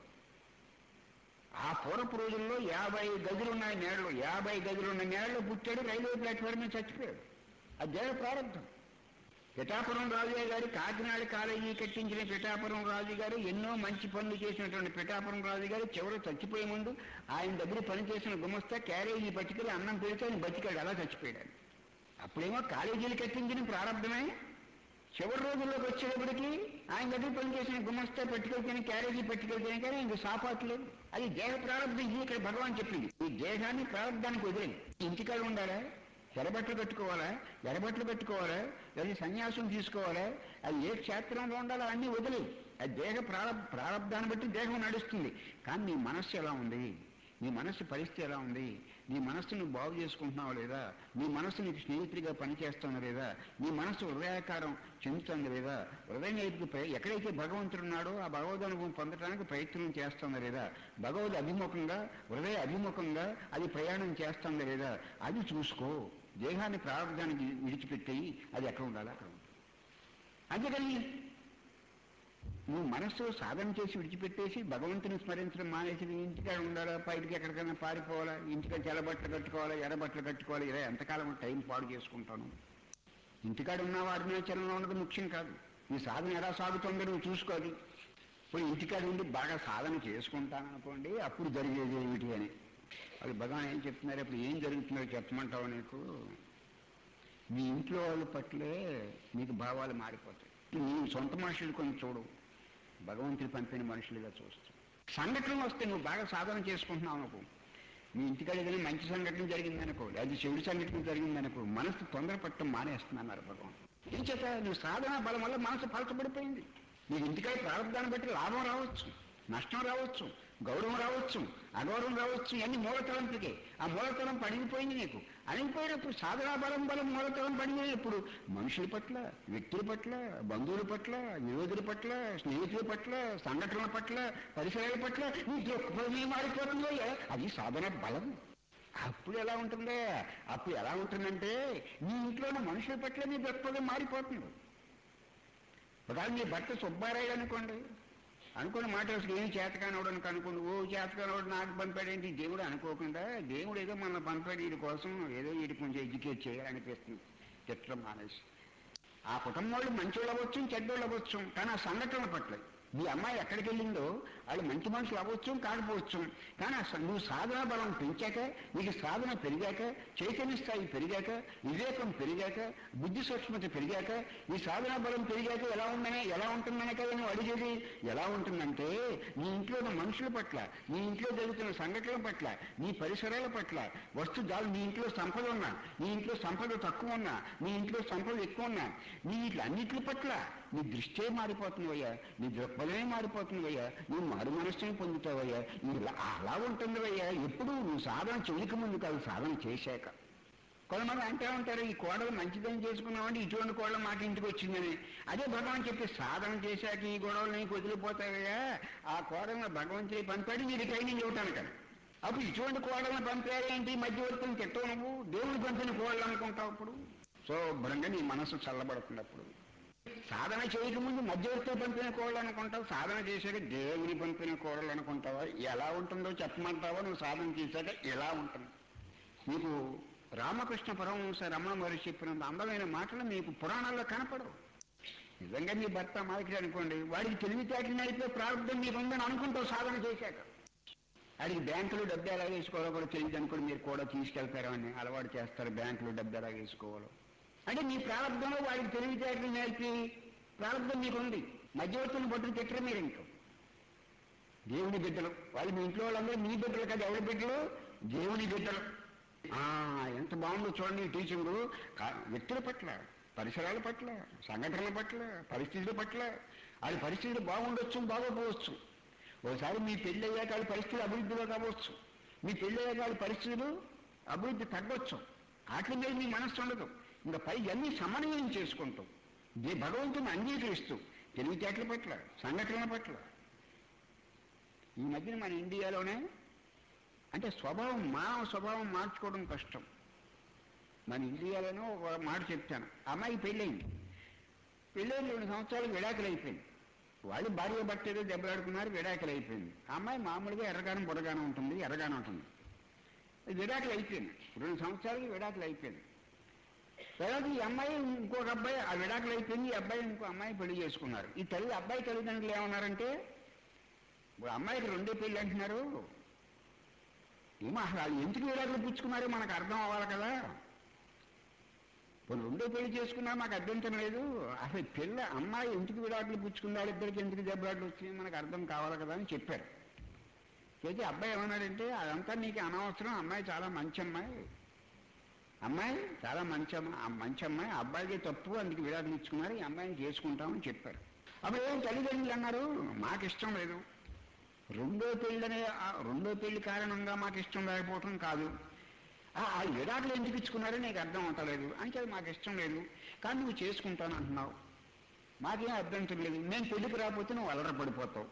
ఆ పూర్వపు రోజుల్లో 50 గదులున్న నేలలో, 50 గదులున్న నేలలో పుట్టాడు, రైల్వే ప్లాట్ఫామ్ మీద చచ్చిపోయాడు. అది దేహ ప్రారంభం. పిఠాపురం రాజయ్య గారు కాకినాడ కాలేజీ కట్టించిన పిఠాపురం రాజు గారు ఎన్నో మంచి పనులు చేసినటువంటి పిఠాపురం రాజు గారు చివరి చచ్చిపోయే ముందు ఆయన దగ్గర పనిచేసిన గుమస్తా క్యారేజీ పట్టుకెళ్ళి అన్నం పెడితే ఆయన బతికాడు, అలా చచ్చిపోయాడు. అప్పుడేమో కాలేజీలు కట్టించిన ప్రారంభమే, చివరి రోజుల్లోకి వచ్చేటప్పటికి ఆయన దగ్గర పనిచేసిన గుమస్తా పట్టుకెళ్తేనే, క్యారేజీ పట్టుకెళ్తేనే కానీ ఇంక సాపాట్లేదు. అది దేహ ప్రారంభం. ఇది ఇక్కడ భగవాన్ చెప్పింది. ఈ దేహాన్ని ప్రారంభానికి వదిలేదు. ఇంటికాడ ఉండాలా, ఎర్రబట్టలు కట్టుకోవాలా, ఎర్రబట్టలు కట్టుకోవాలా, లేదా సన్యాసం తీసుకోవాలా, అది ఏ క్షేత్రంలో ఉండాలో అన్నీ వదిలేదు. అది దేహ ప్రారంభాన్ని బట్టి దేహం నడుస్తుంది. కానీ నీ మనస్సు ఎలా ఉంది, నీ మనస్సు పరిస్థితి ఎలా ఉంది, నీ మనస్సు నువ్వు బాగు చేసుకుంటున్నావు లేదా, నీ మనస్సు నీకు స్నేహితుడిగా పనిచేస్తుంది లేదా, నీ మనస్సు హృదయాకారం చెందుతుంది లేదా, హృదయం వైపుకి ఎక్కడైతే భగవంతుడు ఉన్నాడో ఆ భగవద్ అనుభవం పొందడానికి ప్రయత్నం చేస్తుంది లేదా, భగవద్ అభిముఖంగా, హృదయ అభిముఖంగా అది ప్రయాణం చేస్తుంది లేదా, అది చూసుకో. దేహాన్ని ప్రారంభానికి విడిచిపెట్టి అది ఎక్కడ ఉండాలి అక్కడ ఉండాలి. అందుకని నువ్వు మనస్సు సాధన చేసి విడిచిపెట్టేసి భగవంతుని స్మరించడం మానేసి ఇంటికాడ ఉండాలా, బయటికి ఎక్కడికైనా పారిపోవాలా, ఇంటికాడ తెల్లబట్టలు కట్టుకోవాలా, ఎర్రబట్టలు కట్టుకోవాలి, ఇలా ఎంతకాలం టైం పాడు చేసుకుంటాను. ఇంటికాడ ఉన్నావా అరుణాచలంలో ఉన్నది ముఖ్యం కాదు. నీ సాధన ఎలా సాగుతుందో నువ్వు చూసుకోవాలి. ఇప్పుడు ఇంటికాడ ఉండి బాగా సాధన చేసుకుంటాననుకోండి, అప్పుడు జరిగేది ఏమిటి అని అది భగవాన్ ఏం చెప్తున్నారు. ఇప్పుడు ఏం జరుగుతుందో చెప్పమంటావు, నీకు మీ ఇంట్లో వాళ్ళ పట్లే నీకు భావాలు మారిపోతాయి. నీ సొంత మనుషులు కొంచెం చూడు, భగవంతుని పంపిన మనుషులుగా చూస్తాం. సంఘటనలు వస్తే నువ్వు బాగా సాధన చేసుకుంటున్నావు అనుకో, మీ ఇంటికాడ ఏదైనా మంచి సంఘటన జరిగిందనుకో, అది చెడు సంఘటన జరిగిందనుకో, మనసు తొందరపట్టడం మానేస్తున్నారు భగవాన్. ఏం చేత నువ్వు సాధన బలం వల్ల మనసు పలచబడిపోయింది. నీకు ఇంటికాడ ప్రారంభాన్ని బట్టి లాభం రావచ్చు, నష్టం రావచ్చు, గౌరవం రావచ్చు, అగౌరవం రావచ్చు, ఇవన్నీ మూలతలంపుకే. ఆ మూలతలం పడిగిపోయింది. నీకు అణిగిపోయినప్పుడు సాధనా బలం మూలతలం పడిపోయినప్పుడు మనుషుల పట్ల, వ్యక్తుల పట్ల, బంధువుల పట్ల, విరోధుల పట్ల, స్నేహితుల పట్ల, సంఘటనల పట్ల, పరిసరాల పట్ల నీ దృక్పథమే మారిపోతుందో అది సాధన బలం. అప్పుడు ఎలా ఉంటుందే, అప్పుడు ఎలా ఉంటుందంటే నీ ఇంట్లో ఉన్న మనుషుల పట్ల నీ దృక్పథం మారిపోతుంది. ఒకవేళ నీ భర్త సుబ్బారాయుడు అనుకోండి మాట అసలు ఏం చేతకానోడు అనుకోండి, ఓ చేతకానోడు నాకు పంపాడేంటి దేవుడు అనుకోకుండా, దేవుడు ఏదో మన పంపాడు వీడి కోసం, ఏదో వీడి కొంచెం ఎడ్యుకేట్ చేయాలనిపిస్తుంది. తిట్టడం మానేసి. ఆ కుటుంబం వాళ్ళు మంచోళ్ళు అవ్వచ్చు, చెడ్డోళ్ళు అవ్వచ్చు, కానీ ఆ సంఘటనల పట్ల మీ అమ్మాయి ఎక్కడికి వెళ్ళిందో వాళ్ళు మంచి మనుషులు అవ్వచ్చు కాకపోవచ్చు, కానీ నువ్వు సాధనా బలం పెంచాక, నీకు సాధన పెరిగాక, చైతన్య స్థాయి పెరిగాక, వివేకం పెరిగాక, బుద్ధి సూక్ష్మత పెరిగాక, ఈ సాధనా బలం పెరిగాక ఎలా ఉంటుందనే కదా నువ్వు అడిగేది. ఎలా ఉంటుందంటే నీ ఇంట్లో ఉన్న మనుషుల పట్ల, నీ ఇంట్లో జరుగుతున్న సంఘటనల పట్ల, నీ పరిసరాల పట్ల, నీ ఇంట్లో సంపద ఉన్నా, నీ ఇంట్లో సంపద తక్కువ ఉన్నా, నీ ఇంట్లో సంపద ఎక్కువ ఉన్నా, నీ ఇట్లన్నిటి పట్ల నీ దృష్టే మారిపోతుందయ్యా, నీ దృక్పథమే మారిపోతుందయ్యా, నువ్వు మారు మనస్సుని పొందుతావయ్యా. ఇలా అలా ఉంటుందయ్యా. ఎప్పుడు నువ్వు సాధన చేయకముందు కాదు, సాధన చేశాక. కొంతమంది అంటూ ఉంటారు, ఈ కోడలు మంచిదని చేసుకున్నామంటే ఇటువంటి కోడలు మాకు ఇంటికి వచ్చిందని. అదే భగవాన్ చెప్పి సాధన చేశాక ఈ గొడవలు నీకు వదిలిపోతావయ్యా, ఆ కోడలను భగవంతుడి పంపాడు మీరు ట్రైనింగ్ ఇవ్వటానికి. అప్పుడు ఇటువంటి కోడలను పంపారేంటి, మధ్యవర్తిని తిట్టవు, నువ్వు దేవుడు పంపిన కోడలు అనుకుంటావు. అప్పుడు శుభ్రంగా నీ మనసు చల్లబడుతుంది. అప్పుడు సాధన చేయకముందు మధ్యవర్తిని పంపిన కోడలు అనుకుంటావు, సాధన చేశాక దేవుని పంపిన కోడలు అనుకుంటావా? ఎలా ఉంటుందో చెప్పమంటావా? నువ్వు సాధన చేశాక ఎలా ఉంటుంది? మీకు రామకృష్ణ పరమహంస రమణ మహర్షి చెప్పినంత అందమైన మాటలు మీకు పురాణాల్లో కనపడవు. నిజంగా మీ భర్త మాదిరి అనుకోండి, వాడికి తెలివితేటలు అయిపోయి ప్రారంభం మీకు ఉందని అనుకుంటావు సాధన చేశాక. వాడికి బ్యాంకులో డబ్బు ఎలా వేసుకోవాలో కూడా తెలియదు అనుకోండి, మీరు కూడా తీసుకెళ్తారో అని అలవాటు చేస్తారు బ్యాంకులో డబ్బు ఎలా వేసుకోవాలో. అంటే మీ ప్రారంభంలో వాడికి తెలివితేటలు నేర్పి ప్రారంభం మీకు ఉంది. మధ్యవర్తులను బట్టుకు తిట్టరు మీరు. ఇంకా దేవుని బిడ్డలు వాళ్ళు, మీ ఇంట్లో వాళ్ళందరూ మీ బిడ్డలు కదా, ఎవరి బిడ్డలు? దేవుని బిడ్డలు. ఎంత బాగుందో చూడండి ఈ టీచింగు. వ్యక్తుల పట్ల, పరిసరాల పట్ల, సంఘటనల పట్ల, పరిస్థితుల పట్ల. వాళ్ళ పరిస్థితులు బాగుండొచ్చు, బాగోపోవచ్చు. ఒకసారి మీ పెళ్ళి అయ్యాక వాళ్ళ పరిస్థితులు అభివృద్ధిలో కావచ్చు, మీ పెళ్ళి అయ్యాక వాళ్ళ పరిస్థితులు అభివృద్ధి తగ్గొచ్చు. వాటి మీద మీ మనస్సు ఉండదు. ఇంకా పైకి అన్ని సమన్వయం చేసుకుంటాం, భగవంతుని అంగీకరిస్తూ తెలివితేటల పట్ల, సంఘటనల పట్ల. ఈ మధ్యన మన ఇండియాలోనే అంటే మానవ స్వభావం మార్చుకోవడం కష్టం. మన ఇండియాలోనే ఒక మాట చెప్తాను. అమ్మాయి పెళ్ళయింది, 2 సంవత్సరాలకు విడాకులు అయిపోయింది. వాళ్ళు భార్య భర్త ఏదో దెబ్బలాడుకున్నారు, విడాకులు అయిపోయింది. అమ్మాయి మామూలుగా ఎర్రగానం పొడగానం ఉంటుంది, ఎర్రగానం ఉంటుంది. విడాకులు అయిపోయింది, 2 సంవత్సరాలకి విడాకులు అయిపోయింది. తర్వాత ఈ అమ్మాయి ఇంకొక అబ్బాయి, ఆ విడాకులు అయిపోయింది, ఈ అబ్బాయి ఇంకో అమ్మాయి పెళ్లి చేసుకున్నారు. ఈ అబ్బాయి తల్లిదండ్రులు ఏమన్నారంటే, ఇప్పుడు అమ్మాయికి 2 పెళ్లి అంటున్నారు, ఏమో అసలు వాళ్ళు ఎందుకు విడాకులు పుచ్చుకున్నారో మనకు అర్థం అవ్వాలి కదా. ఇప్పుడు 2 పెళ్లి చేసుకున్నా మాకు అభ్యంతరం లేదు, అసలు అమ్మాయి ఎందుకు విడాకులు పుచ్చుకున్నారు, ఇద్దరికి ఎందుకు దెబ్బలాట్లు వచ్చినాయి మనకు అర్థం కావాలి కదా అని చెప్పారు. అయితే అబ్బాయి ఏమన్నాడంటే, అదంతా నీకు అనవసరం, అమ్మాయి చాలా మంచి అమ్మాయి చాలా మంచి అమ్మాయి, అబ్బాయికి తప్పు, అందుకు విడాకులు ఇచ్చుకున్నారు, ఈ అమ్మాయిని చేసుకుంటామని చెప్పారు. అప్పుడు తల్లిదండ్రులు అన్నారు, మాకు ఇష్టం లేదు, రెండో పెళ్లి కారణంగా మాకు ఇష్టం లేకపోవటం కాదు, ఆ విడాకులు ఎందుకు ఇచ్చుకున్నారో నీకు అర్థం అవటలేదు, అంటే మాకు ఇష్టం లేదు, కానీ నువ్వు చేసుకుంటాను అంటున్నావు, మాకేం అభ్యంతరం లేదు, మేము పెళ్లికి రాకపోతే నువ్వు అలరపడిపోతావు,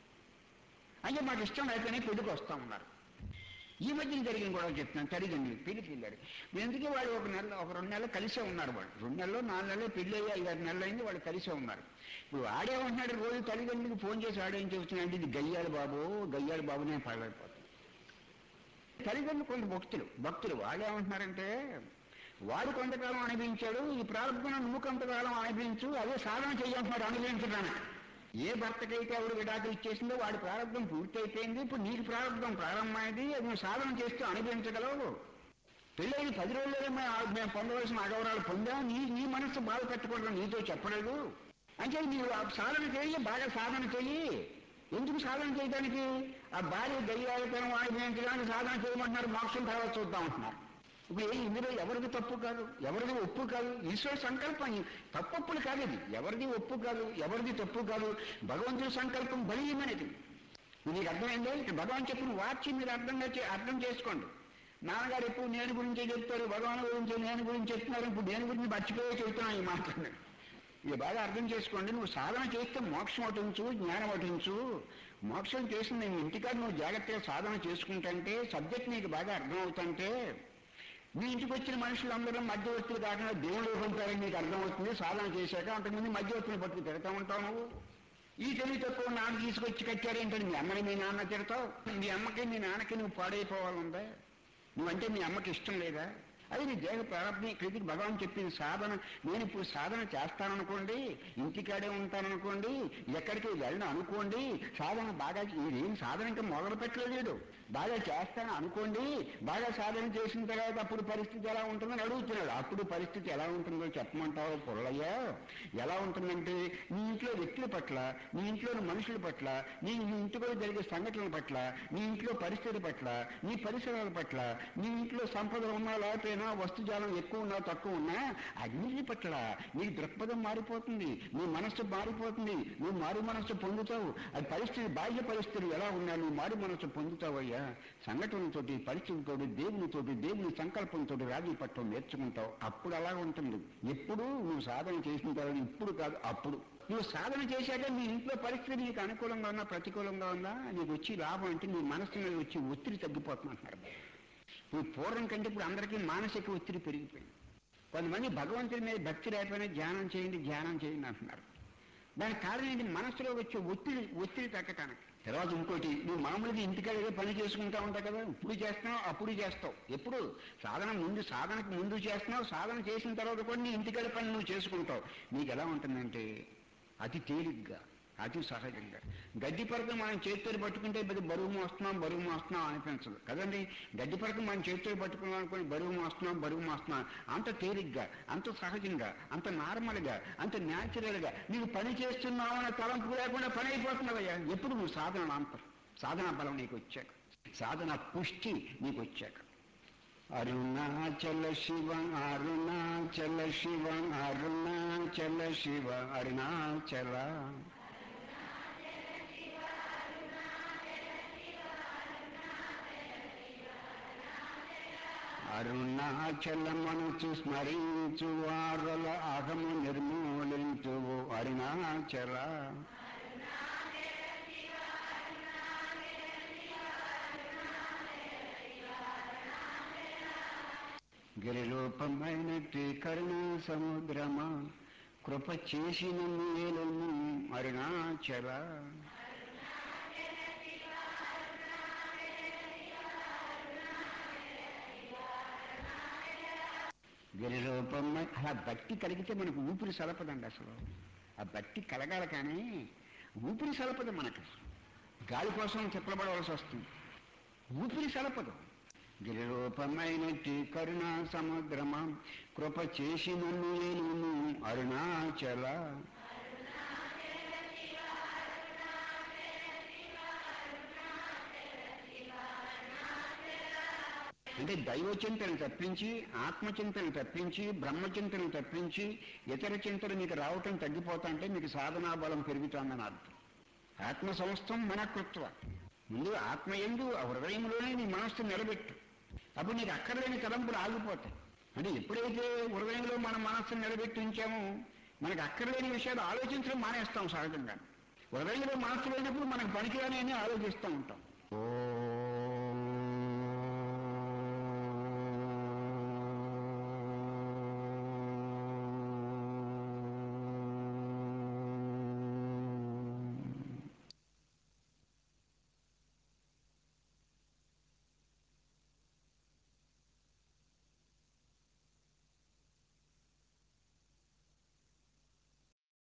అంటే మాకు ఇష్టం లేకనే పెళ్లికి వస్తా ఉన్నారు. ఈ మధ్యన జరిగిన కూడా చెప్తున్నాను. తల్లిదండ్రులు పెళ్లికి వెళ్ళాడు, ఎందుకే వాళ్ళు ఒక 2 నెలలు కలిసే ఉన్నారు. వాళ్ళు 2 నెలలు 4 నెలలు పెళ్లి అయ్యి 5-6 నెలలు అయింది, వాళ్ళు కలిసే ఉన్నారు. ఇప్పుడు ఆడేమంటున్నాడు, రోజు తల్లిదండ్రులకు ఫోన్ చేసి ఆడేం చెబుతున్నాడు, ఇది గయ్యాడు బాబు నేను పడలేకపోతాను. తల్లిదండ్రులు కొంత భక్తులు వాళ్ళు ఏమంటున్నారంటే, వాడు కొంతకాలం అనుభవించాడు, ఈ ప్రారంభం నువ్వు కొంతకాలం అనుభవించు, అదే సాధన చెయ్యంటున్నాడు అనుభవించడానికి. ఏ భర్తకైతే ఆవిడ విడాకులు ఇచ్చేసిందో వాడి ప్రారంభం పూర్తి అయిపోయింది, ఇప్పుడు నీకు ప్రారంభం ప్రారంభమైంది, అది నువ్వు సాధన చేస్తూ అనుభవించగలవు. పెళ్ళైన 10 రోజుల్లోనే మేము పొందవలసిన అగౌరవాలు పొందాం, నీ మనస్సు బాధ పెట్టకూడదు, నీతో చెప్పలేదు. అంటే నీవు సాధన చేయి, బాగా సాధన చెయ్యి. ఎందుకు సాధన చేయడానికి? ఆ భార్య దయ్యాలతనం అనుభవించడానికి సాధన చేయమంటున్నారు, మోక్షం తర్వాత చూద్దాం అంటున్నారు. ఇప్పుడు ఇందులో ఎవరిది తప్పు కాదు, ఎవరిది ఒప్పు కాదు, ఈశ్వర సంకల్పం. తప్పప్పులు కాదు, ఇది ఎవరిది ఒప్పు కాదు, ఎవరిది తప్పు కాదు, భగవంతుడి సంకల్పం బలీయమైనది. మీకు అర్థమైందో? ఇక భగవాన్ చెప్పిన వాక్యం మీరు అర్థం చేసుకోండి. నాన్నగారు ఎప్పుడు నేను గురించే చెప్తారు, భగవాన్ గురించి నేను గురించి చెప్తున్నారు, ఇప్పుడు నేను గురించి మర్చిపోయే చెబుతున్నాను ఈ మాటలు. ఇక బాగా అర్థం చేసుకోండి. నువ్వు సాధన చేస్తే మోక్షం అటించు, జ్ఞానం అటించు. మోక్షం చేసి నేను ఇంటికాడ నువ్వు జాగ్రత్తగా సాధన చేసుకుంటుంటే, సబ్జెక్ట్ నీకు బాగా అర్థం అవుతుంటే, మీ ఇంటికి వచ్చిన మనుషులందరూ మధ్యవర్తులు కాకుండా దేవుడు ఉంటారని నీకు అర్థమవుతుంది. సాధన చేశాక అంతకుముందు మధ్యవర్తులు పట్టుకు తిడతా ఉంటావు నువ్వు. ఈ తెలివి తక్కువ నాన్న తీసుకొచ్చి కట్టారేంటని మీ అమ్మని మీ నాన్న తిడతావు. మీ అమ్మకి మీ నాన్నకి నువ్వు పాడైపోవాలందా? నువ్వంటే మీ అమ్మకి ఇష్టం లేదా? అది నీ దేహ ప్రారంభం. ఇక్కడికి భగవాన్ చెప్పింది సాధన. నేను ఇప్పుడు సాధన చేస్తాననుకోండి, ఇంటికాడే ఉంటాననుకోండి, ఎక్కడికి వెళ్ళను అనుకోండి, సాధన బాగా ఏం సాధన ఇంకా మొదలు పెట్టలేదు, బాగా చేస్తాను అనుకోండి, బాగా సాధన చేసిన తర్వాత అప్పుడు పరిస్థితి ఎలా ఉంటుందని అడుగుతున్నాడు. అప్పుడు పరిస్థితి ఎలా ఉంటుందో చెప్పమంటావు పుల్లయ్యా? ఎలా ఉంటుందంటే నీ ఇంట్లో వ్యక్తుల పట్ల, నీ ఇంట్లోని మనుషుల పట్ల, నీ ఇంటిలో జరిగే సంఘటనల పట్ల, నీ ఇంట్లో పరిస్థితి పట్ల, నీ పరిసరాల పట్ల, నీ ఇంట్లో సంపద ఉన్నా లేకపోయినా, వస్తుజాలం ఎక్కువ ఉన్నా తక్కువ ఉన్నా, అన్నిటి పట్ల నీ దృక్పథం మారిపోతుంది, నీ మనస్సు మారిపోతుంది, నువ్వు మారు మనస్సు పొందుతావు. అది పరిస్థితి, బాహ్య పరిస్థితులు ఎలా ఉన్నా నువ్వు మారు మనస్సు పొందుతావయ్యా. సంఘటనలతోటి, పరిస్థితులతోటి, దేవునితోటి, దేవుని సంకల్పంతో రాజీ పట్టం నేర్చుకుంటావు. అప్పుడు అలా ఉంటుంది. ఎప్పుడు నువ్వు సాధన చేసిన తర్వాత, ఇప్పుడు కాదు అప్పుడు. నువ్వు సాధన చేశాక నీ ఇంట్లో పరిస్థితి నీకు అనుకూలంగా ఉన్నా ప్రతికూలంగా ఉన్నా నీకు వచ్చి లాభం అంటే నీ మనస్సు మీద వచ్చి ఒత్తిడి తగ్గిపోతుంది అంటున్నారు. ఇప్పుడు పూర్వం కంటే ఇప్పుడు అందరికీ మానసిక ఒత్తిడి పెరిగిపోయింది. కొంతమంది భగవంతుడి మీద భక్తి లేకపోయినా ధ్యానం చేయండి ధ్యానం చేయండి అంటున్నారు. దానికి కారణం ఏంటి? మనసులో వచ్చే ఒత్తిడి తగ్గటానికి. తర్వాత ఇంకోటి, నువ్వు మామూలుగా ఇంటికాడ ఏదో పని చేసుకుంటా ఉంటావు కదా, ఇప్పుడు చేస్తున్నావు అప్పుడు చేస్తావు. ఎప్పుడు సాధనకు ముందు చేస్తున్నావు, సాధన చేసిన తర్వాత కూడా నీ ఇంటికాడ పని నువ్వు చేసుకుంటావు. నీకు ఎలా ఉంటుందంటే అతి తేలిగ్గా, అతి సహజంగా. గడ్డి పరకం మనం చేతితో పట్టుకుంటే బరువు మోస్తున్నాం అనిపించదు కదండి. గడ్డి పరకం మనం చేతితో పట్టుకున్నాం అనుకుని బరువు మోస్తున్నాం అంత తేలిగ్గా, అంత సహజంగా, అంత నార్మల్గా, అంత న్యాచురల్గా నీకు పని చేస్తున్నావు అన్న తలంపు లేకుండా పని అయిపోతున్నావయ్యా. ఎప్పుడు నువ్వు సాధన బలం నీకు వచ్చాక, సాధన పుష్టి నీకు వచ్చాక. అరుణాచల శివ అరుణాచల శివ అరుణాచల శివ అరుణాచల అరుణాచల మనసు స్మరించు వారల అహము నిర్మూలించు అరుణాచల. గిరిరూపమైనట్టి కరుణా సముద్రమా కృప చేసిన మేలును అరుణాచల. గిరిరూపమై అలా భక్తి కలిగితే మనకు ఊపిరి సలపదండి. అసలు ఆ భక్తి కలగాలి కానీ ఊపిరి సలపదు. మనకు గాలి కోసం తిప్పలబడవలసి వస్తుంది, ఊపిరి సలపదు. గిరిరూపమైనట్టి కరుణా సముద్రమా కృప చేసిన మేలును అరుణాచల. అంటే దైవచింతను తప్పించి, ఆత్మచింతను తప్పించి, బ్రహ్మచింతను తప్పించి ఇతర చింతలు మీకు రావటం తగ్గిపోతా అంటే మీకు సాధనా బలం పెరుగుతుందని అర్థం. ఆత్మ సంస్థం మనకృత్వ. ముందు ఆత్మయందు ఆ హృదయంలోనే నీ మనస్సు నిలబెట్టు. అప్పుడు నీకు అక్కర్లేని తలంపులు ఆగిపోతాయి. అంటే ఎప్పుడైతే హృదయంలో మన మనస్సును నిలబెట్టి ఉంచామో మనకు అక్కర్లేని విషయాలు ఆలోచించడం మానేస్తాం సహజంగా. హృదయంలో మనస్సు లేనప్పుడు మనకు పనికిరాని ఆలోచిస్తూ ఉంటాం.